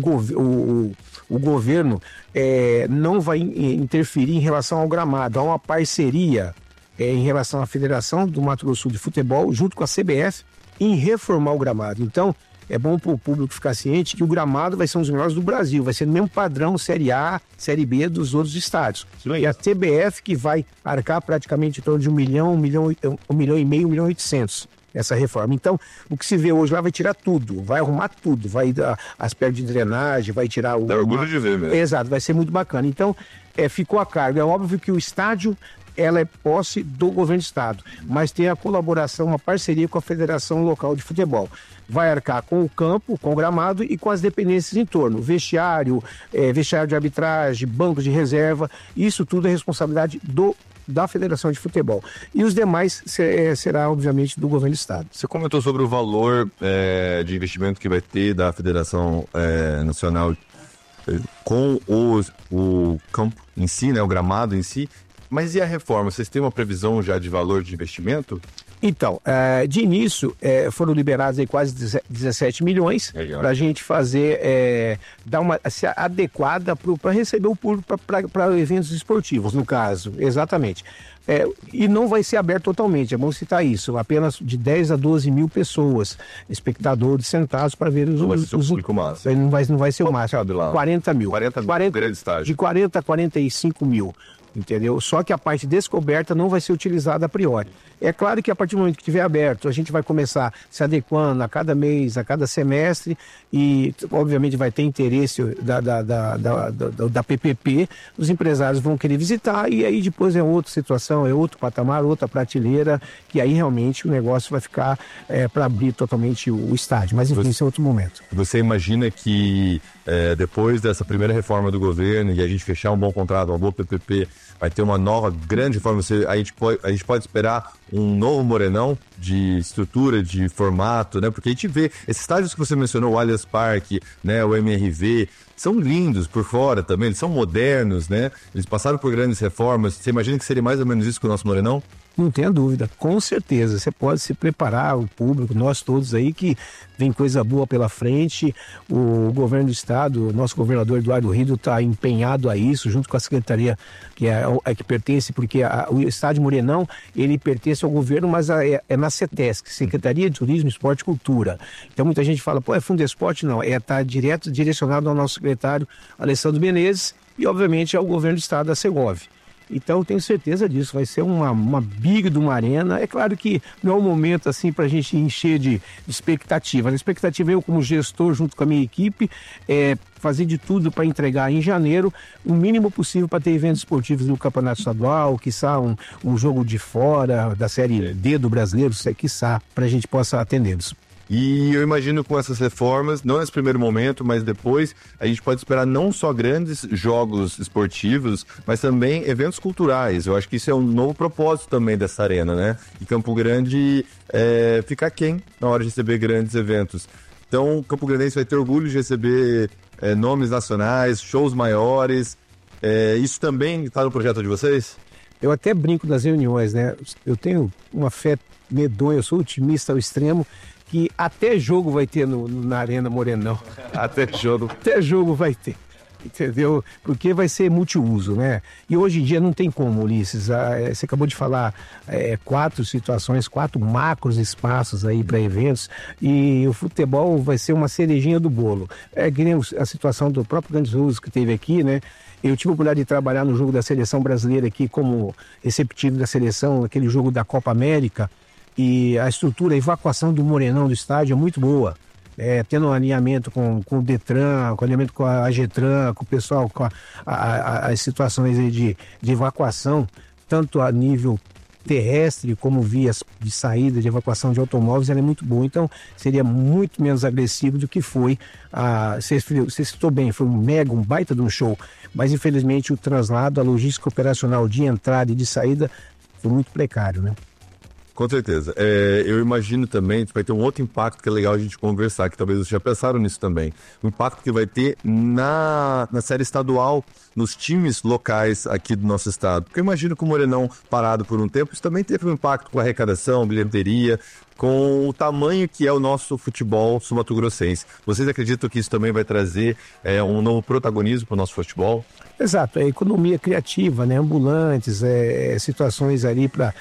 governo não vai interferir em relação ao gramado. Há uma parceria em relação à Federação do Mato Grosso do Sul de Futebol, junto com a CBF, em reformar o gramado. Então, é bom para o público ficar ciente que o gramado vai ser um dos melhores do Brasil, vai ser no mesmo padrão Série A, Série B dos outros estádios. E a CBF que vai arcar praticamente em torno de 1 milhão e meio, 1.800.000 essa reforma. Então, o que se vê hoje lá vai tirar tudo, vai arrumar tudo, vai dar as pedras de drenagem, vai tirar o... Dá orgulho de ver mesmo. Exato, vai ser muito bacana. Então, ficou a cargo. É óbvio que o estádio ela é posse do governo do estado, mas tem a colaboração, uma parceria com a Federação Local de Futebol. Vai arcar com o campo, com o gramado e com as dependências em torno, vestiário de arbitragem, banco de reserva, isso tudo é responsabilidade da Federação de Futebol. E os demais será, obviamente, do governo do estado. Você comentou sobre o valor de investimento que vai ter da Federação Nacional com o campo em si, né, o gramado em si. Mas e a reforma? Vocês têm uma previsão já de valor de investimento? Então, de início, foram liberados aí quase 17 milhões para a gente fazer, se adequada para receber o público para eventos esportivos, no caso, exatamente. E não vai ser aberto totalmente, é bom citar isso, apenas de 10 a 12 mil pessoas, espectadores sentados para ver os... Não vai ser o público máximo. Não vai ser o máximo. 40 mil. 40 grande estágio. De 40 a 45 mil. Entendeu? Só que a parte descoberta não vai ser utilizada a priori. É claro que a partir do momento que estiver aberto, a gente vai começar se adequando a cada mês, a cada semestre e, obviamente, vai ter interesse da PPP, os empresários vão querer visitar e aí depois é outra situação, é outro patamar, outra prateleira, que aí realmente o negócio vai ficar para abrir totalmente o estádio. Mas, enfim, esse é outro momento. Você imagina que depois dessa primeira reforma do governo e a gente fechar um bom contrato, uma boa PPP, vai ter uma nova grande reforma, a gente pode esperar um novo Morenão de estrutura, de formato, né? Porque a gente vê esses estádios que você mencionou, o Allianz Parque, né? O MRV, são lindos por fora também, eles são modernos, né? Eles passaram por grandes reformas. Você imagina que seria mais ou menos isso com o nosso Morenão? Não tenha dúvida, com certeza. Você pode se preparar, o público, nós todos aí, que vem coisa boa pela frente. O governo do estado, o nosso governador Eduardo Rido está empenhado a isso, junto com a secretaria que pertence, porque o estádio Morenão, ele pertence ao governo, mas é na CETESC, Secretaria de Turismo, Esporte e Cultura. Então muita gente fala, é Fundesporte? Não, está direto direcionado ao nosso secretário Alessandro Menezes e obviamente ao governo do estado da Segovia. Então, tenho certeza disso, vai ser uma big de uma arena. É claro que não é um momento assim para a gente encher de expectativa. A expectativa, eu como gestor, junto com a minha equipe, é fazer de tudo para entregar em janeiro o mínimo possível para ter eventos esportivos no Campeonato Estadual, quiçá um jogo de fora, da Série D do Brasileiro, quiçá, para a gente possa atendê-los. E eu imagino com essas reformas, não nesse primeiro momento, mas depois, a gente pode esperar não só grandes jogos esportivos, mas também eventos culturais. Eu acho que isso é um novo propósito também dessa arena, né? E Campo Grande fica aquém na hora de receber grandes eventos. Então, Campo Grandense vai ter orgulho de receber nomes nacionais, shows maiores. Isso também está no projeto de vocês? Eu até brinco nas reuniões, né? Eu tenho uma fé medonha, eu sou otimista ao extremo, que até jogo vai ter na Arena Morenão. Até jogo vai ter, entendeu? Porque vai ser multiuso, né? E hoje em dia não tem como, Ulisses. Você acabou de falar 4 situações, 4 macros espaços aí para eventos, e o futebol vai ser uma cerejinha do bolo. Que nem a situação do próprio Grande Sul que teve aqui, né? Eu tive a oportunidade de trabalhar no jogo da seleção brasileira aqui como receptivo da seleção, aquele jogo da Copa América. E a estrutura, a evacuação do Morenão do estádio é muito boa. Tendo um alinhamento com o Detran, com alinhamento com a AGETRAN, com o pessoal, com as situações aí de evacuação, tanto a nível terrestre como vias de saída, de evacuação de automóveis, ela é muito boa. Então, seria muito menos agressivo do que foi. Você citou bem, foi um baita de um show. Mas, infelizmente, o translado, a logística operacional de entrada e de saída foi muito precário, né? Com certeza. Eu imagino também que vai ter um outro impacto que é legal a gente conversar, que talvez vocês já pensaram nisso também. O impacto que vai ter na série estadual, nos times locais aqui do nosso estado. Porque eu imagino que o Morenão parado por um tempo, isso também teve um impacto com a arrecadação, bilheteria, com o tamanho que é o nosso futebol sul-mato-grossense. Vocês acreditam que isso também vai trazer um novo protagonismo para o nosso futebol? Exato, é economia criativa, né? Ambulantes, situações ali para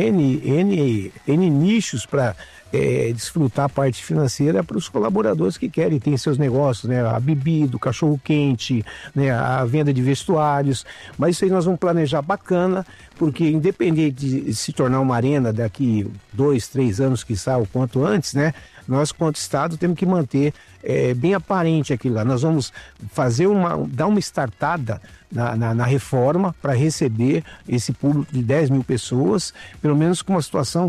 N nichos para desfrutar a parte financeira para os colaboradores que querem, tem seus negócios, né? A bebida, o cachorro-quente, né? A venda de vestuários, mas isso aí nós vamos planejar bacana, porque independente de se tornar uma arena daqui 2, 3 anos, quiçá, o quanto antes, né? Nós, quanto Estado, temos que manter bem aparente aquilo lá. Nós vamos dar uma startada na reforma para receber esse público de 10 mil pessoas, pelo menos com uma situação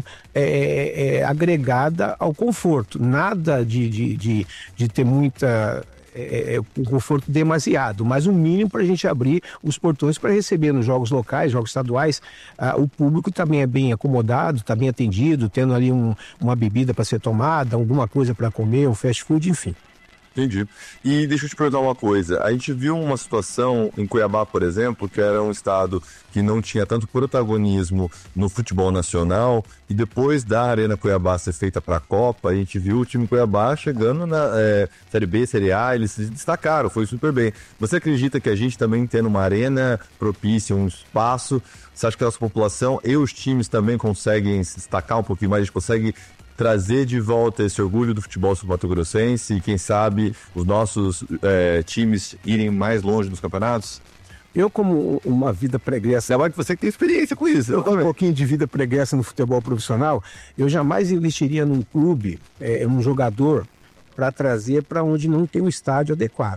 agregada ao conforto. Nada de ter muita... um conforto demasiado, mas o mínimo para a gente abrir os portões para receber nos jogos locais, jogos estaduais, o público também é bem acomodado, está bem atendido, tendo ali uma bebida para ser tomada, alguma coisa para comer, um fast food, enfim. Entendi. E deixa eu te perguntar uma coisa. A gente viu uma situação em Cuiabá, por exemplo, que era um estado que não tinha tanto protagonismo no futebol nacional, e depois da Arena Cuiabá ser feita para a Copa, a gente viu o time Cuiabá chegando na Série B, Série A, eles se destacaram, foi super bem. Você acredita que a gente também tendo uma arena propícia, um espaço, você acha que a nossa população e os times também conseguem se destacar um pouquinho mais, a gente consegue trazer de volta esse orgulho do futebol sul-mato-grossense e, quem sabe, os nossos times irem mais longe nos campeonatos? Eu, como uma vida pregressa... É que você que tem experiência com isso. Um pouquinho de vida pregressa no futebol profissional, eu jamais investiria num clube, um jogador, para trazer para onde não tem um estádio adequado.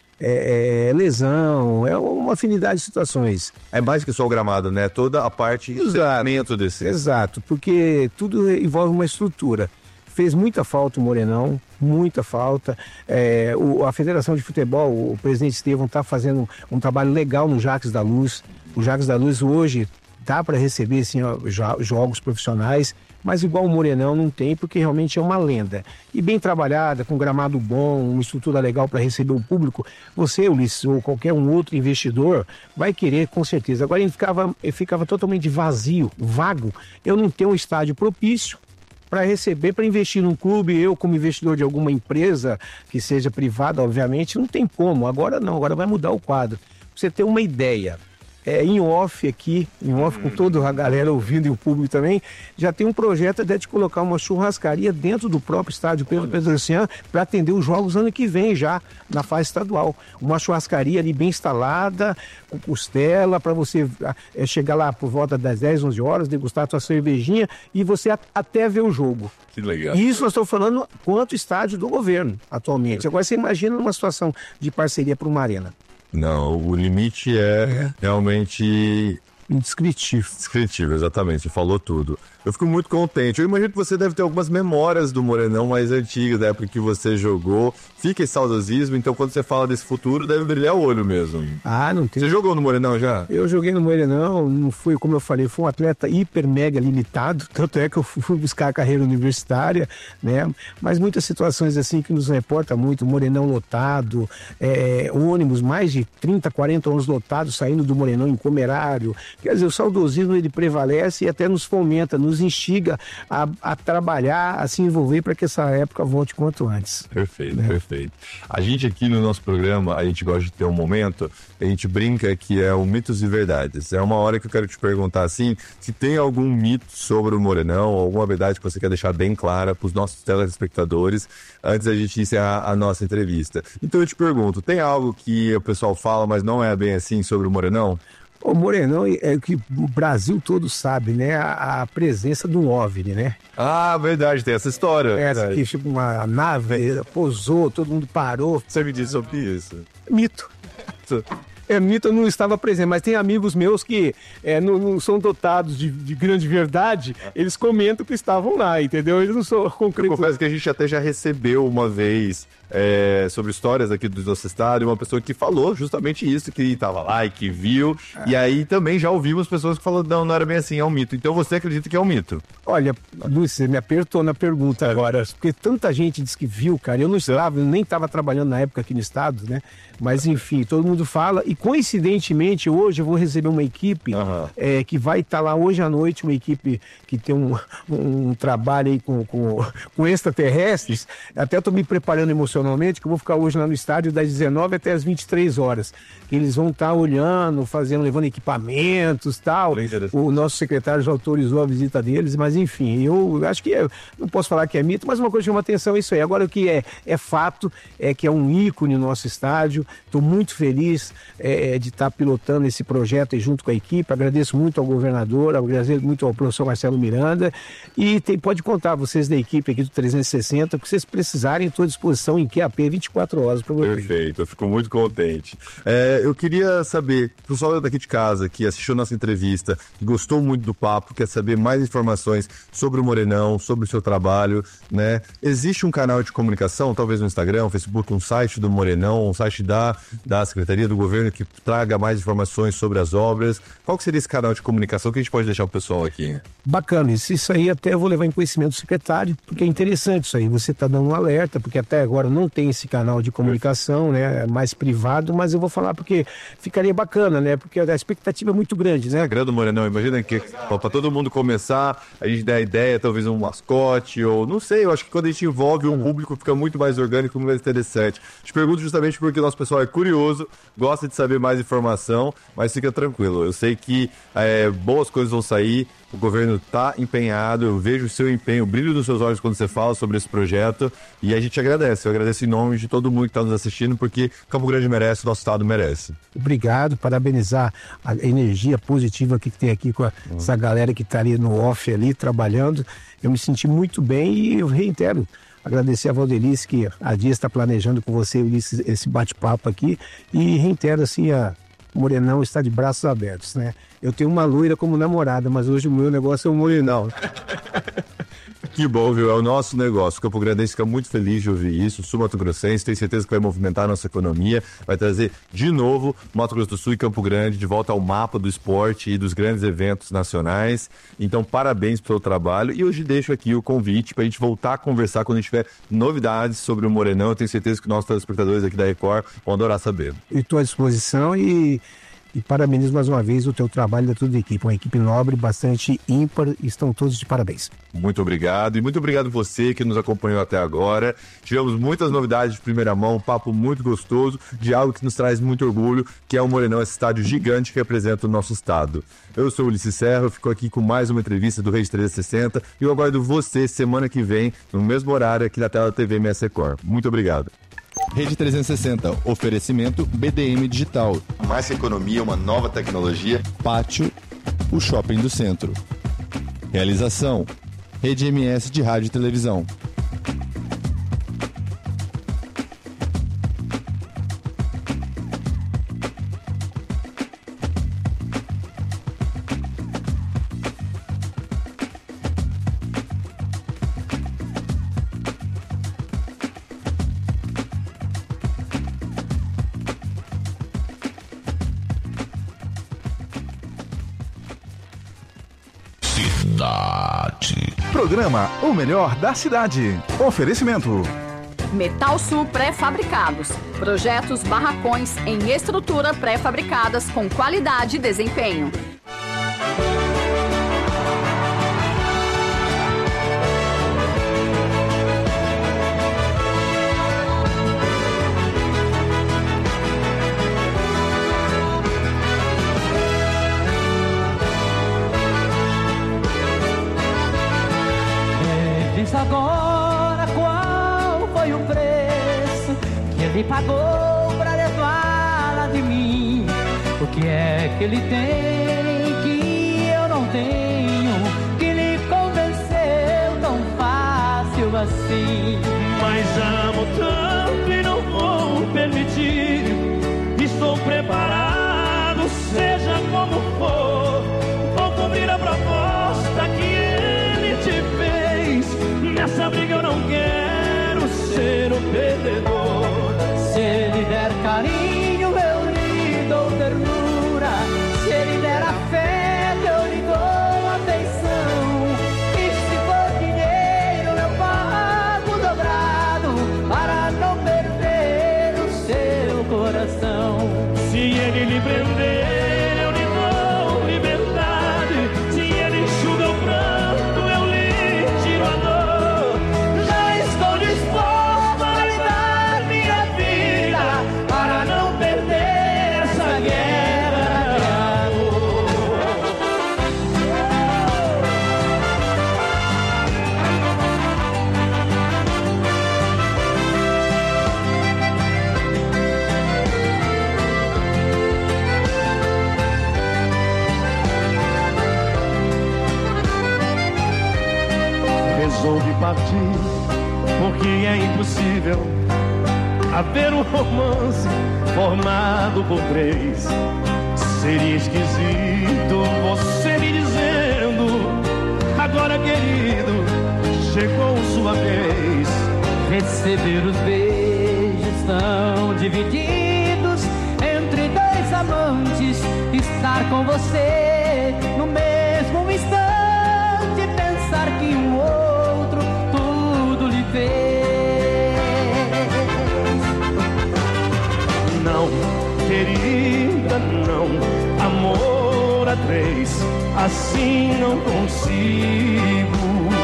Lesão, uma afinidade de situações. É mais que só o gramado, né? Toda a parte do treinamento desse. Exato, porque tudo envolve uma estrutura. Fez muita falta o Morenão, muita falta. A Federação de Futebol, o presidente Estevão está fazendo um trabalho legal no Jacques da Luz. O Jacques da Luz hoje dá para receber assim, jogos profissionais, mas igual o Morenão não tem, porque realmente é uma lenda. E bem trabalhada, com gramado bom, uma estrutura legal para receber o público, você, Ulisses, ou qualquer um outro investidor, vai querer com certeza. Agora ele ficava totalmente vazio, vago. Eu não tenho um estádio propício para receber, para investir num clube. Eu, como investidor de alguma empresa, que seja privada, obviamente, não tem como. Agora não, agora vai mudar o quadro. Pra você ter uma ideia, em off aqui, com toda a galera ouvindo e o público também, já tem um projeto até de colocar uma churrascaria dentro do próprio estádio Pedro Pedrocian para atender os jogos ano que vem já, na fase estadual. Uma churrascaria ali bem instalada, com costela, para você chegar lá por volta das 10, 11 horas, degustar a sua cervejinha e você até ver o jogo. Que legal. Isso nós estamos falando quanto estádio do governo atualmente. Agora você imagina uma situação de parceria para uma arena. Não, o limite é realmente indescritível. Indescritível, exatamente, você falou tudo. Eu fico muito contente. Eu imagino que você deve ter algumas memórias do Morenão mais antigas, da época que você jogou. Fica esse saudosismo, então quando você fala desse futuro, deve brilhar o olho mesmo. Ah, não tem. Você jogou no Morenão já? Eu joguei no Morenão, não fui, como eu falei, fui um atleta hiper mega limitado, tanto é que eu fui buscar a carreira universitária, né? Mas muitas situações assim que nos reporta muito, Morenão lotado, ônibus, mais de 30, 40 ônibus lotados saindo do Morenão em Comerário. Quer dizer, o saudosismo ele prevalece e até nos fomenta, nos instiga a trabalhar, a se envolver para que essa época volte quanto antes. Perfeito, perfeito. A gente aqui no nosso programa, a gente gosta de ter um momento, a gente brinca que é o Mitos e Verdades. É uma hora que eu quero te perguntar assim, se tem algum mito sobre o Morenão, alguma verdade que você quer deixar bem clara para os nossos telespectadores, antes da gente encerrar a nossa entrevista. Então eu te pergunto, tem algo que o pessoal fala, mas não é bem assim sobre o Morenão? O Morenão é que o Brasil todo sabe, né? A presença do OVNI, né? Ah, verdade, tem essa história. Que tipo, uma nave pousou, todo mundo parou. Você me disse sobre isso? Mito. Mito, eu não estava presente, mas tem amigos meus que não são dotados de grande verdade, eles comentam que estavam lá, entendeu? Eles não são concretos. Eu confesso que a gente até já recebeu uma vez sobre histórias aqui do nosso estado, uma pessoa que falou justamente isso, que estava lá e que viu, e aí também já ouvimos pessoas que falaram, não era bem assim, é um mito. Então você acredita que é um mito? Olha, Lúcio, você me apertou na pergunta agora, porque tanta gente diz que viu, cara, eu não estava, eu nem estava trabalhando na época aqui no estado, né? Mas enfim, todo mundo fala, e coincidentemente hoje eu vou receber uma equipe que vai estar lá hoje à noite, uma equipe que tem um trabalho aí com extraterrestres, até estou me preparando emocionalmente, que eu vou ficar hoje lá no estádio das 19 até as 23 horas, que eles vão estar olhando, levando equipamentos e tal, o nosso secretário já autorizou a visita deles, mas enfim, eu acho que não posso falar que é mito, mas uma coisa que chama atenção é isso aí. Agora o que é fato é que é um ícone no nosso estádio, estou muito feliz de estar pilotando esse projeto aí junto com a equipe, agradeço muito ao governador, agradeço muito ao professor Marcelo Miranda, e pode contar vocês da equipe aqui do 360, o que vocês precisarem, estou à disposição em QAP 24 horas para vocês. Perfeito, eu fico muito contente. Eu queria saber, o pessoal daqui de casa que assistiu nossa entrevista, que gostou muito do papo, quer saber mais informações sobre o Morenão, sobre o seu trabalho, né? Existe um canal de comunicação, talvez no Instagram, no Facebook, um site do Morenão, um site da Secretaria do Governo que traga mais informações sobre as obras. Qual que seria esse canal de comunicação que a gente pode deixar o pessoal aqui? Bacana, isso aí até eu vou levar em conhecimento do secretário, porque é interessante isso aí, você está dando um alerta, porque até agora não tem esse canal de comunicação, né, mais privado, mas eu vou falar porque ficaria bacana, né, porque a expectativa é muito grande, né? Instagram do Morenão, imagina que para todo mundo começar, a gente dá a ideia, talvez um mascote, ou não sei, eu acho que quando a gente envolve um público fica muito mais orgânico, muito mais interessante. Te pergunto justamente porque o nosso pessoal é curioso, gosta de saber mais informação, mas fica tranquilo, eu sei que boas coisas vão sair, o governo está empenhado, eu vejo o seu empenho, o brilho dos seus olhos quando você fala sobre esse projeto, e a gente agradece, eu agradeço em nome de todo mundo que está nos assistindo, porque Campo Grande merece, o nosso estado merece. Obrigado, parabenizar a energia positiva que tem aqui com essa galera que está ali no off ali, trabalhando, eu me senti muito bem e eu reitero, agradecer a Valdelice que há dias está planejando com você esse bate-papo aqui, e reitero assim, o Morenão está de braços abertos, né? Eu tenho uma loira como namorada, mas hoje o meu negócio é o Morenão. Que bom, viu? É o nosso negócio. O Campo Grandense fica muito feliz de ouvir isso. O Sul Mato Grossense, tenho certeza que vai movimentar a nossa economia, vai trazer de novo Mato Grosso do Sul e Campo Grande de volta ao mapa do esporte e dos grandes eventos nacionais. Então, parabéns pelo trabalho. E hoje deixo aqui o convite para a gente voltar a conversar quando a gente tiver novidades sobre o Morenão. Eu tenho certeza que nossos telespectadores aqui da Record vão adorar saber. Estou à disposição e parabenizo mais uma vez o teu trabalho da toda a equipe. Uma equipe nobre, bastante ímpar, estão todos de parabéns. Muito obrigado. E muito obrigado você que nos acompanhou até agora. Tivemos muitas novidades de primeira mão, um papo muito gostoso, de algo que nos traz muito orgulho, que é o Morenão, esse estádio gigante que representa o nosso estado. Eu sou o Ulisses Serra, eu fico aqui com mais uma entrevista do Rede 360 e eu aguardo você semana que vem, no mesmo horário aqui na tela da TV MS Record. Muito obrigado. Rede 360, oferecimento BDM Digital. Mais que economia, uma nova tecnologia. Pátio, o shopping do centro. Realização, Rede MS de Rádio e Televisão. Programa O Melhor da Cidade. Oferecimento. Metal Sul Pré-Fabricados. Projetos barracões em estrutura pré-fabricadas com qualidade e desempenho. Diz agora qual foi o preço que ele pagou pra levá-la de mim. O que é que ele tem que eu não tenho, que lhe convenceu tão fácil assim? Mas amo tanto e não vou permitir. Estou preparado, seja como for. Vou cumprir a proposta que ele te fez. Nessa briga eu não quero ser o perdedor. Se ele der carinho, eu lhe dou ternura. Se ele der afeto, eu lhe dou atenção. E se for dinheiro, eu pago dobrado para não perder o seu coração. Se ele lhe prender, eu lhe dou liberdade. Se ele enxuga o pranto, eu lhe tiro a dor. Já estou disposto a lhe dar minha vida para não perder essa guerra de amor. Resolvi partir, porque é impossível haver um romance formado por três. Seria esquisito você me dizendo: agora, querido, chegou sua vez. Receber os beijos tão divididos entre dois amantes, estar com você no mesmo instante, pensar que um outro tudo lhe fez. Não, querida, não, amor a três, assim não consigo.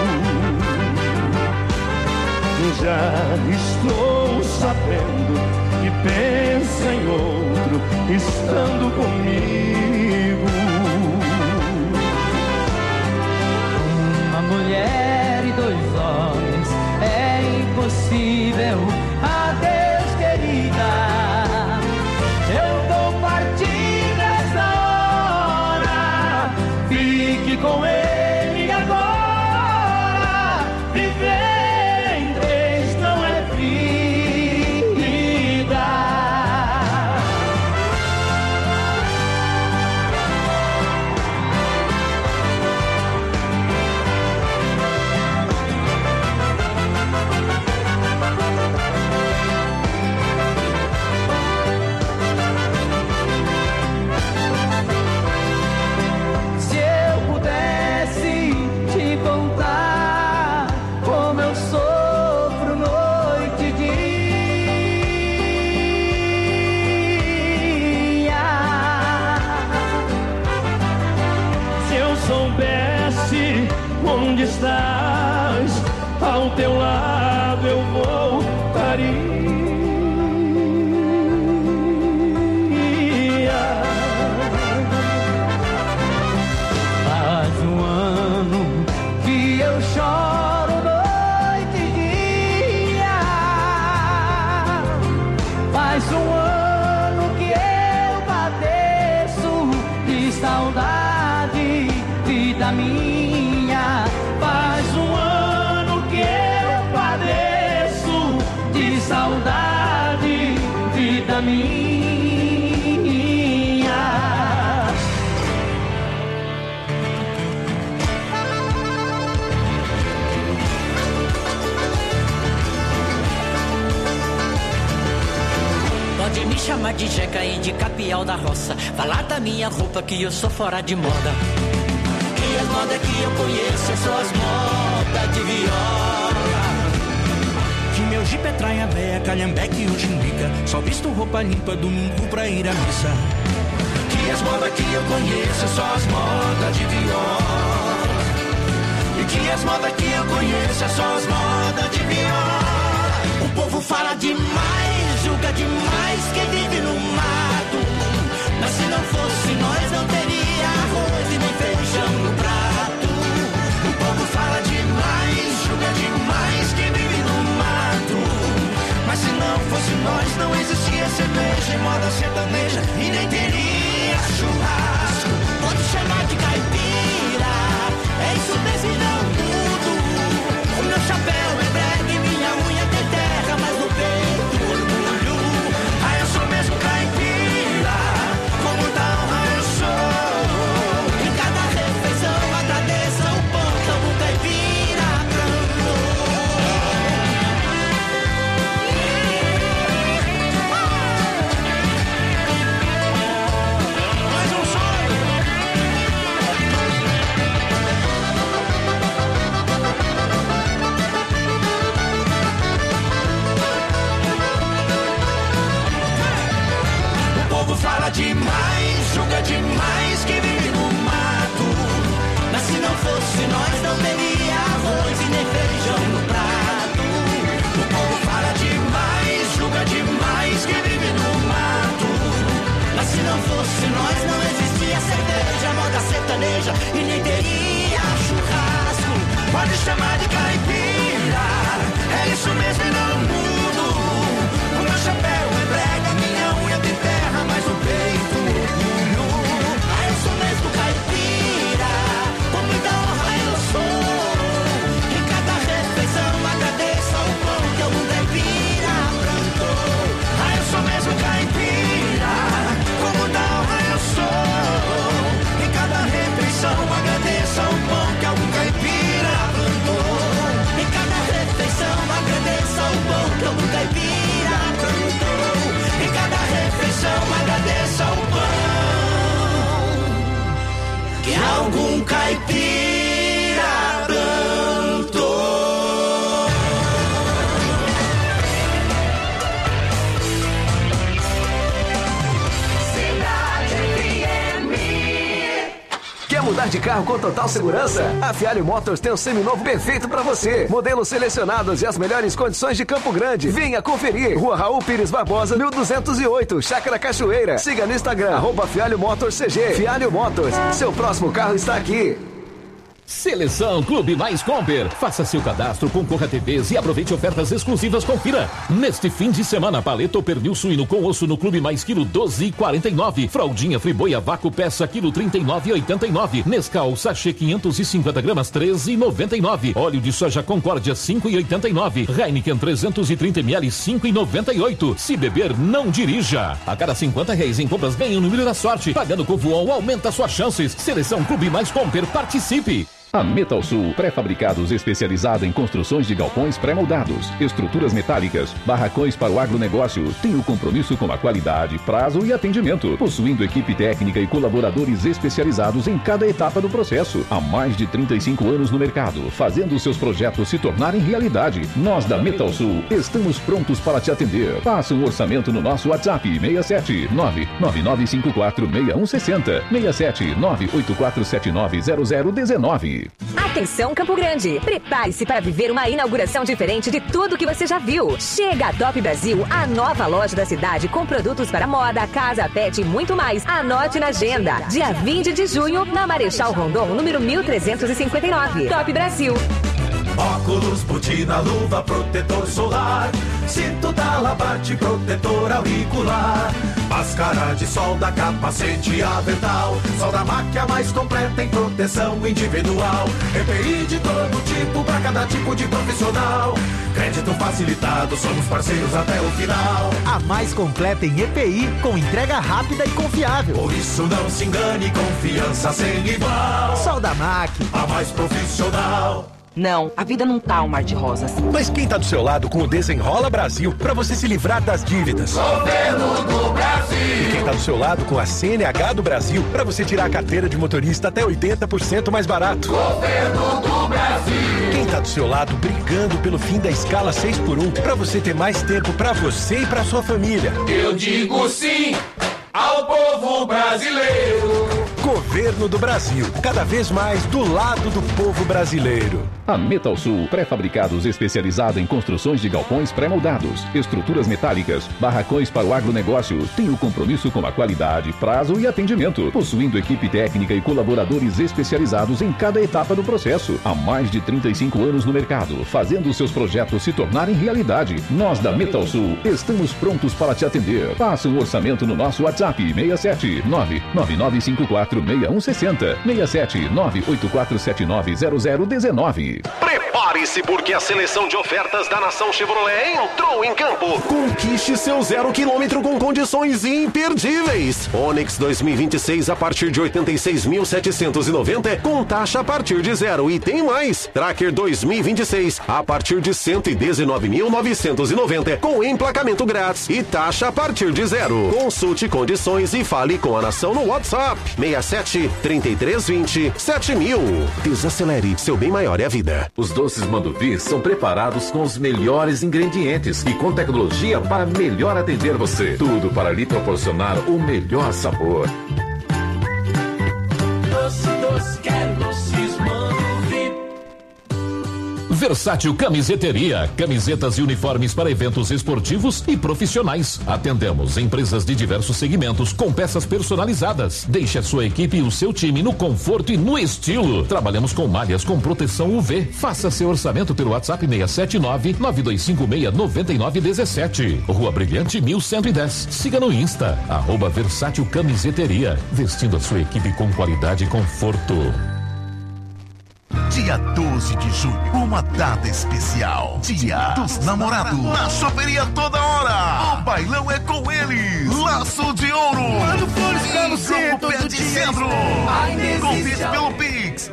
Já estou sabendo que pensa em outro, estando comigo. Uma mulher e dois homens é impossível. Adeus, querida, eu vou partir nessa hora. Fique com ele agora. Viver em três não é vida. onde estás, ao teu lado eu voltaria. Faz um ano que eu choro noite e dia. Faz um ano que eu padeço de saudade, vida minha. Faz um ano que eu padeço de saudade, vida minha. Pode me chamar de Jeca e de Capial da Roça. Falar da minha roupa que eu sou fora de moda. E as modas que eu conheço são as modas de viola. Que meu jipe é traia véia, calhambeque e o jimbica. Só visto roupa limpa domingo pra ir à missa. Que as modas que eu conheço são as modas de viola. E que as modas que eu conheço são as modas de viola. O povo fala demais, julga demais quem vive no mato. Mas se não fosse nós não teria arroz e nem feijão no prato. O povo fala demais, julga demais quem vive no mato. Mas se não fosse nós não existia cerveja e moda sertaneja e nem teria churrasco. Pode chamar de caipira, é isso mesmo e não mudo. O meu chapéu é brega, minha unha tem terra, mas no peito orgulho. Ah, eu sou mesmo caipira, com muita honra eu sou. Em cada refeição agradeça o pão que algum caipira plantou. Mais um sonho. O povo fala demais, julga demais que vive no mato. Mas se não fosse nós não teria arroz e nem feijão no prato. O povo fala demais, julga demais que vive no mato. Mas se não fosse nós não existia cerveja, moda sertaneja e nem teria churrasco. Pode chamar de caipira, é isso mesmo e não mudo. O meu chapéu é brega, minha unha tem terra, mas o peito orgulho. Ah, eu sou mesmo caipira, com muita honra eu sou. Em cada refeição agradeço ao pão que algum caipira plantou. Ah, eu sou mesmo caipira, com muita honra eu sou. Em cada refeição agradeço ao pão que algum caipira plantou. Em cada refeição agradeço ao pão que algum caipira plantou. Em cada refeição agradeço ao pão que algum caipira plantou. Cidade FM. Quer mudar de carro com total segurança? A Fialho Motors tem um seminovo perfeito pra você. Modelos selecionados e as melhores condições de Campo Grande. Venha conferir. Rua Raul Pires Barbosa, 1208, Chácara Cachoeira. Siga no Instagram, @Fialho Motors CG. Fialho Motors, seu próximo carro está aqui. Seleção Clube Mais Comper. Faça seu cadastro, concorra a TVs e aproveite ofertas exclusivas. Confira. Neste fim de semana, paleta ou pernil suíno com osso no Clube Mais quilo 12,49. Fraldinha Friboi a vácuo peça quilo 39,89. Nescau sachê 550 gramas 13,99. Óleo de soja Concórdia 5,89. Heineken 330 ml 5,98. Se beber, não dirija. A cada R$50 em compras ganhe o número da sorte. Pagando com Voon aumenta suas chances. Seleção Clube Mais Comper. Participe. A Metal Sul, pré-fabricados especializada em construções de galpões pré-moldados, estruturas metálicas, barracões para o agronegócio, tem o compromisso com a qualidade, prazo e atendimento, possuindo equipe técnica e colaboradores especializados em cada etapa do processo. Há mais de 35 anos no mercado, fazendo seus projetos se tornarem realidade. Nós da Metal Sul estamos prontos para te atender. Faça um orçamento no nosso WhatsApp 67 999546160, 67 984790019. cidade. Atenção, Campo Grande! Prepare-se para viver uma inauguração diferente de tudo que você já viu. Chega a Top Brasil, a nova loja da cidade com produtos para moda, casa, pet e muito mais. Anote na agenda. Dia 20 de junho, na Marechal Rondon, número 1359. Top Brasil. Óculos, botina, luva, protetor solar, cinto da Labarte, protetor auricular, máscara de solda, capacete, avental, solda máquina mais completa em proteção individual, EPI de todo tipo para cada tipo de profissional, crédito facilitado, somos parceiros até o final. A mais completa em EPI, com entrega rápida e confiável. Por isso não se engane, confiança sem igual. Solda máquina, a mais profissional. Não, a vida não tá um mar de rosas. Mas quem tá do seu lado com o Desenrola Brasil pra você se livrar das dívidas? Governo do Brasil! E quem tá do seu lado com a CNH do Brasil pra você tirar a carteira de motorista até 80% mais barato? Governo do Brasil! Quem tá do seu lado brigando pelo fim da escala 6x1 pra você ter mais tempo pra você e pra sua família? Eu digo sim ao povo brasileiro! Governo do Brasil, cada vez mais do lado do povo brasileiro. A Metalsul, pré-fabricados especializada em construções de galpões pré-moldados, estruturas metálicas, barracões para o agronegócio, tem o compromisso com a qualidade, prazo e atendimento, possuindo equipe técnica e colaboradores especializados em cada etapa do processo. Há mais de 35 anos no mercado, fazendo seus projetos se tornarem realidade. Nós da Metalsul estamos prontos para te atender. Faça um orçamento no nosso WhatsApp 67 99954 6160 67 984790019. Prepare-se porque a seleção de ofertas da Nação Chevrolet entrou em campo. Conquiste seu 0 km com condições imperdíveis. Onix 2026 a partir de 86.790 com taxa a partir de 0 e tem mais. Tracker 2026 a partir de 119.990 com emplacamento grátis e taxa a partir de 0. Consulte condições e fale com a Nação no WhatsApp 67 3320 7000. Desacelere, seu bem maior é a vida. Os doces Manduvir são preparados com os melhores ingredientes e com tecnologia para melhor atender você. Tudo para lhe proporcionar o melhor sabor. Doce, doce, quero doces Manduvir. Versátil Camiseteria, camisetas e uniformes para eventos esportivos e profissionais. Atendemos empresas de diversos segmentos com peças personalizadas. Deixe a sua equipe e o seu time no conforto e no estilo. Trabalhamos com malhas com proteção UV. Faça seu orçamento pelo WhatsApp 679-9256-9917. Rua Brilhante 1110. Siga no Insta, @Versátil Camiseteria. Vestindo a sua equipe com qualidade e conforto. Dia 12 de junho, uma data especial. Dia dos Namorados. Na Choperia Toda Hora. O bailão é com eles. Laço de Ouro. Mando flores pra você todo dia. Convite pelo Pix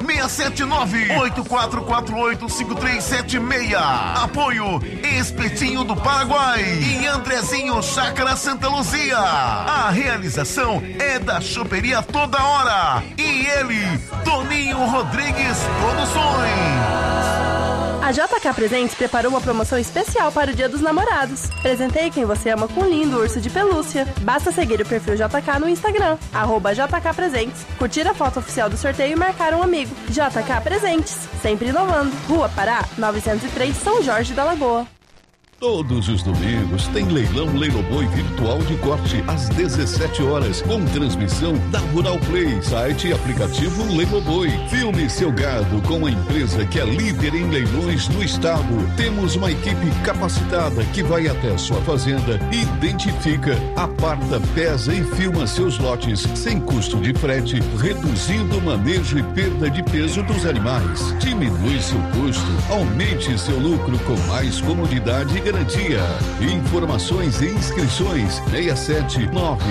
679-8448-5376. Apoio Espetinho do Paraguai e Andrezinho Chácara Santa Luzia. A realização é da Choperia Toda Hora. E ele, Toninho Rodrigues Produções. A JK Presentes preparou uma promoção especial para o Dia dos Namorados. Presenteie quem você ama com um lindo urso de pelúcia. Basta seguir o perfil JK no Instagram, @JK Presentes, curtir a foto oficial do sorteio e marcar um amigo. JK Presentes, sempre inovando. Rua Pará, 903, São Jorge da Lagoa. Todos os domingos tem leilão Leiloboi virtual de corte às 17 horas, com transmissão da Rural Play, site e aplicativo Leiloboi. Filme seu gado com a empresa que é líder em leilões no estado. Temos uma equipe capacitada que vai até a sua fazenda, identifica, aparta, pesa e filma seus lotes sem custo de frete, reduzindo o manejo e perda de peso dos animais. Diminui seu custo, aumente seu lucro com mais comodidade e garantia. Informações e inscrições 67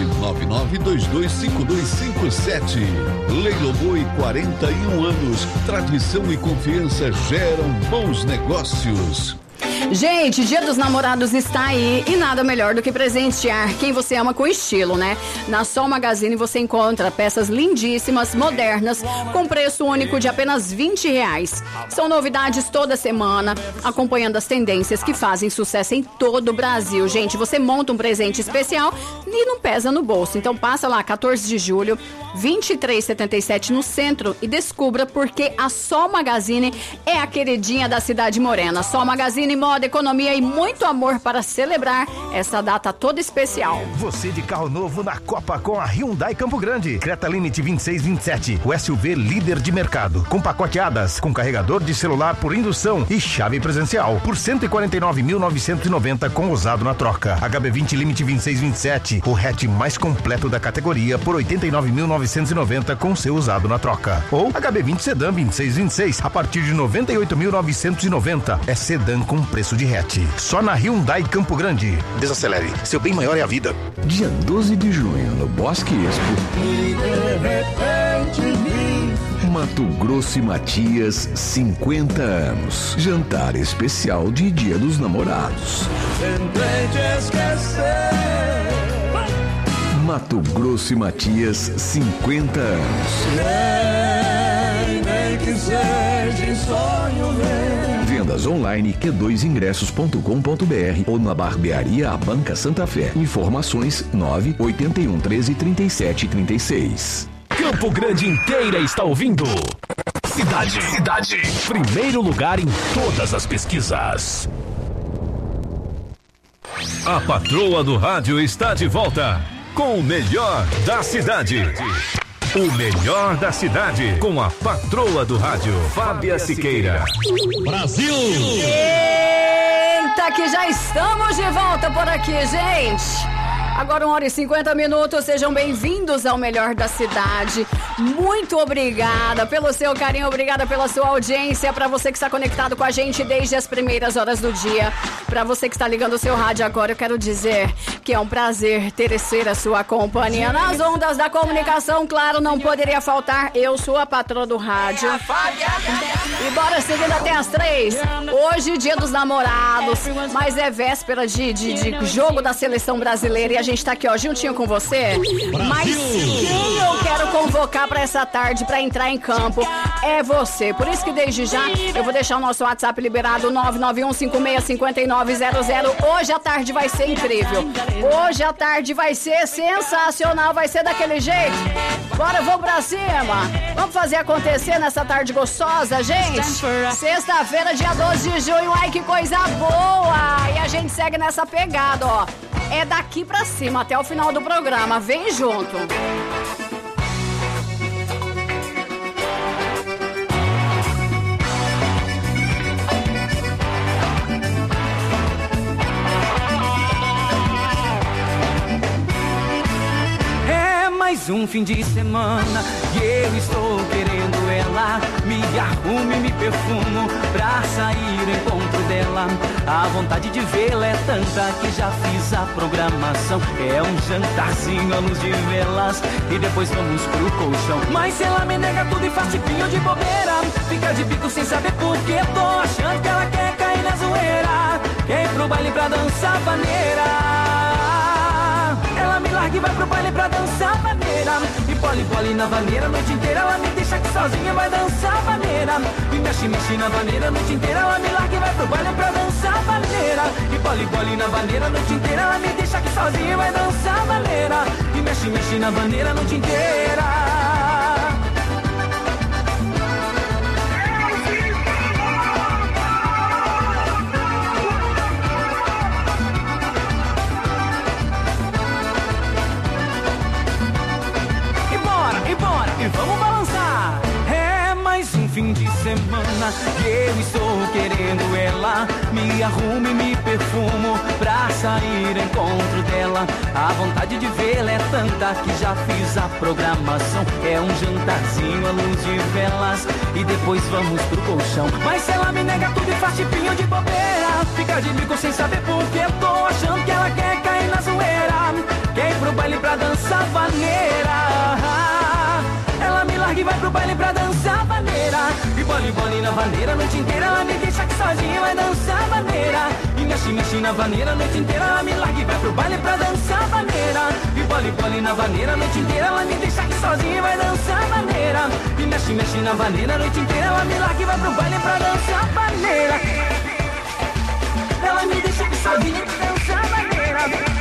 999225257. Leiloboi, 41 anos. Tradição e confiança geram bons negócios. Gente, Dia dos Namorados está aí e nada melhor do que presentear quem você ama com estilo, né? Na Sol Magazine você encontra peças lindíssimas, modernas, com preço único de apenas R$20. São novidades toda semana, acompanhando as tendências que fazem sucesso em todo o Brasil. Gente, você monta um presente especial e não pesa no bolso. Então passa lá, 14 de julho, 2377 no centro e descubra porque a Sol Magazine é a queridinha da cidade morena. Sol Magazine, moda, economia e muito amor para celebrar essa data toda especial. Você de carro novo na Copa com a Hyundai Campo Grande. Creta Limite 2627, o SUV líder de mercado. Com pacote ADAS, com carregador de celular por indução e chave presencial. Por 149.990 com usado na troca. HB20 Limite 2627, o hatch mais completo da categoria por 89.990 com seu usado na troca. Ou HB20 Sedan 2626, a partir de 98.990. É sedã com preço de hatch. Só na Hyundai Campo Grande. Desacelere, seu bem maior é a vida. Dia 12 de junho, no Bosque Expo. E de repente Mato Grosso e Matias, 50 anos. Jantar especial de Dia dos Namorados. tentei te esquecer. Mato Grosso e Matias, 50 anos. Nem que seja em sonho meu. Vendas online q2ingressos.com.br ou na barbearia A Banca Santa Fé. Informações 981 13 37 36. Campo Grande inteira está ouvindo. Cidade. Primeiro lugar em todas as pesquisas. A Patroa do Rádio está de volta com o melhor da cidade. O melhor da cidade com a Patroa do Rádio, Fábia Siqueira. Brasil! Eita, que já estamos de volta por aqui, gente. Agora 1h50, sejam bem-vindos ao melhor da cidade. Muito obrigada pelo seu carinho, obrigada pela sua audiência, para você que está conectado com a gente desde as primeiras horas do dia, para você que está ligando o seu rádio agora, eu quero dizer que é um prazer ter a sua companhia nas ondas da comunicação, claro, não poderia faltar, eu sou a patroa do rádio. E bora seguindo até as 3. Hoje, Dia dos Namorados, mas é véspera de jogo da seleção brasileira e a gente tá aqui, ó, juntinho com você. Mas quem eu quero convocar pra essa tarde pra entrar em campo é você. Por isso que desde já eu vou deixar o nosso WhatsApp liberado, 991565900. Hoje a tarde vai ser incrível. Hoje a tarde vai ser sensacional, vai ser daquele jeito. Bora, vamos pra cima. Vamos fazer acontecer nessa tarde gostosa, gente. Sexta-feira, dia 12 de junho. Ai, que coisa boa. E a gente segue nessa pegada, ó. É daqui pra cima até o final do programa. Vem junto. É mais um fim de semana e eu estou querendo ela. Me arrumo e me perfumo pra sair ao encontro dela. A vontade de vê-la é tanta que já fiz a programação. É um jantarzinho à luz de velas e depois vamos pro colchão. Mas se ela me nega tudo e faz tipinho de bobeira, fica de bico sem saber por que tô achando que ela quer cair na zoeira. Quer ir pro baile pra dançar vaneira. Ela me larga e vai pro baile pra dançar vaneira. E bole na vaneira a noite inteira. Ela me deixa aqui sozinha, vai dançar vaneira. E mexe na vaneira a noite inteira. Ela me larga e vai pro baile pra dançar vaneira. E bole na vaneira a noite inteira. Ela me deixa aqui sozinha, vai dançar vaneira. E mexe na vaneira a noite inteira. E vamos balançar. É mais um fim de semana e eu estou querendo ela. Me arrumo e me perfumo pra sair ao encontro dela. A vontade de vê-la é tanta que já fiz a programação. É um jantarzinho à luz de velas e depois vamos pro colchão. Mas se ela me nega tudo e faz tipinho de bobeira, fica de bico sem saber por que eu tô achando que ela quer cair na zoeira. Quer ir pro baile pra dançar vaneira. Ela me larga e vai pro baile pra dançar vaneira. E bole na vaneira a noite inteira, ela me deixa aqui sozinha, vai dançar vaneira. E mexe na vaneira a noite inteira, ela me larga e vai pro baile pra dançar vaneira. E bole na vaneira a noite inteira, ela me deixa aqui sozinha, vai dançar vaneira. E mexe na vaneira a noite inteira, ela me larga e vai pro baile pra dançar vaneira. Ela me deixa aqui sozinha pra dançar vaneira.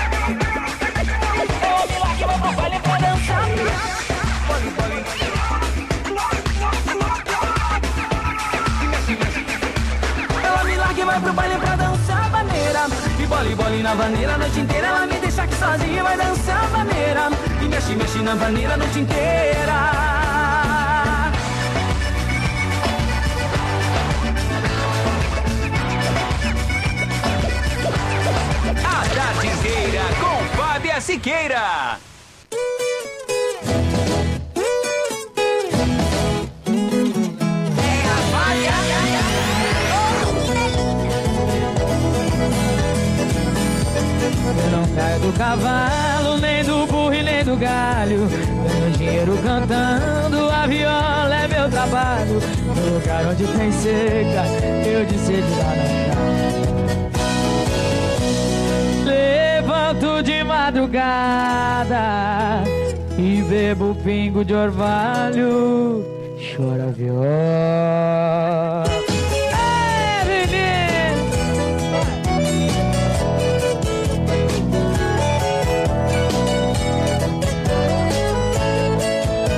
Ela me larga e vai pro baile pra dançar. Ela me larga e vai pro baile pra dançar vaneira. E bole na vaneira a noite inteira, ela me deixa aqui sozinha e vai dançar vaneira. E mexe na vaneira a noite inteira. A Tardezeira com Fábia Siqueira. Eu não caio do cavalo, nem do burro e nem do galho. Ganho dinheiro cantando, a viola é meu trabalho. No lugar onde tem seca, eu de sede lá na levanto de madrugada e bebo pingo de orvalho. Chora a viola.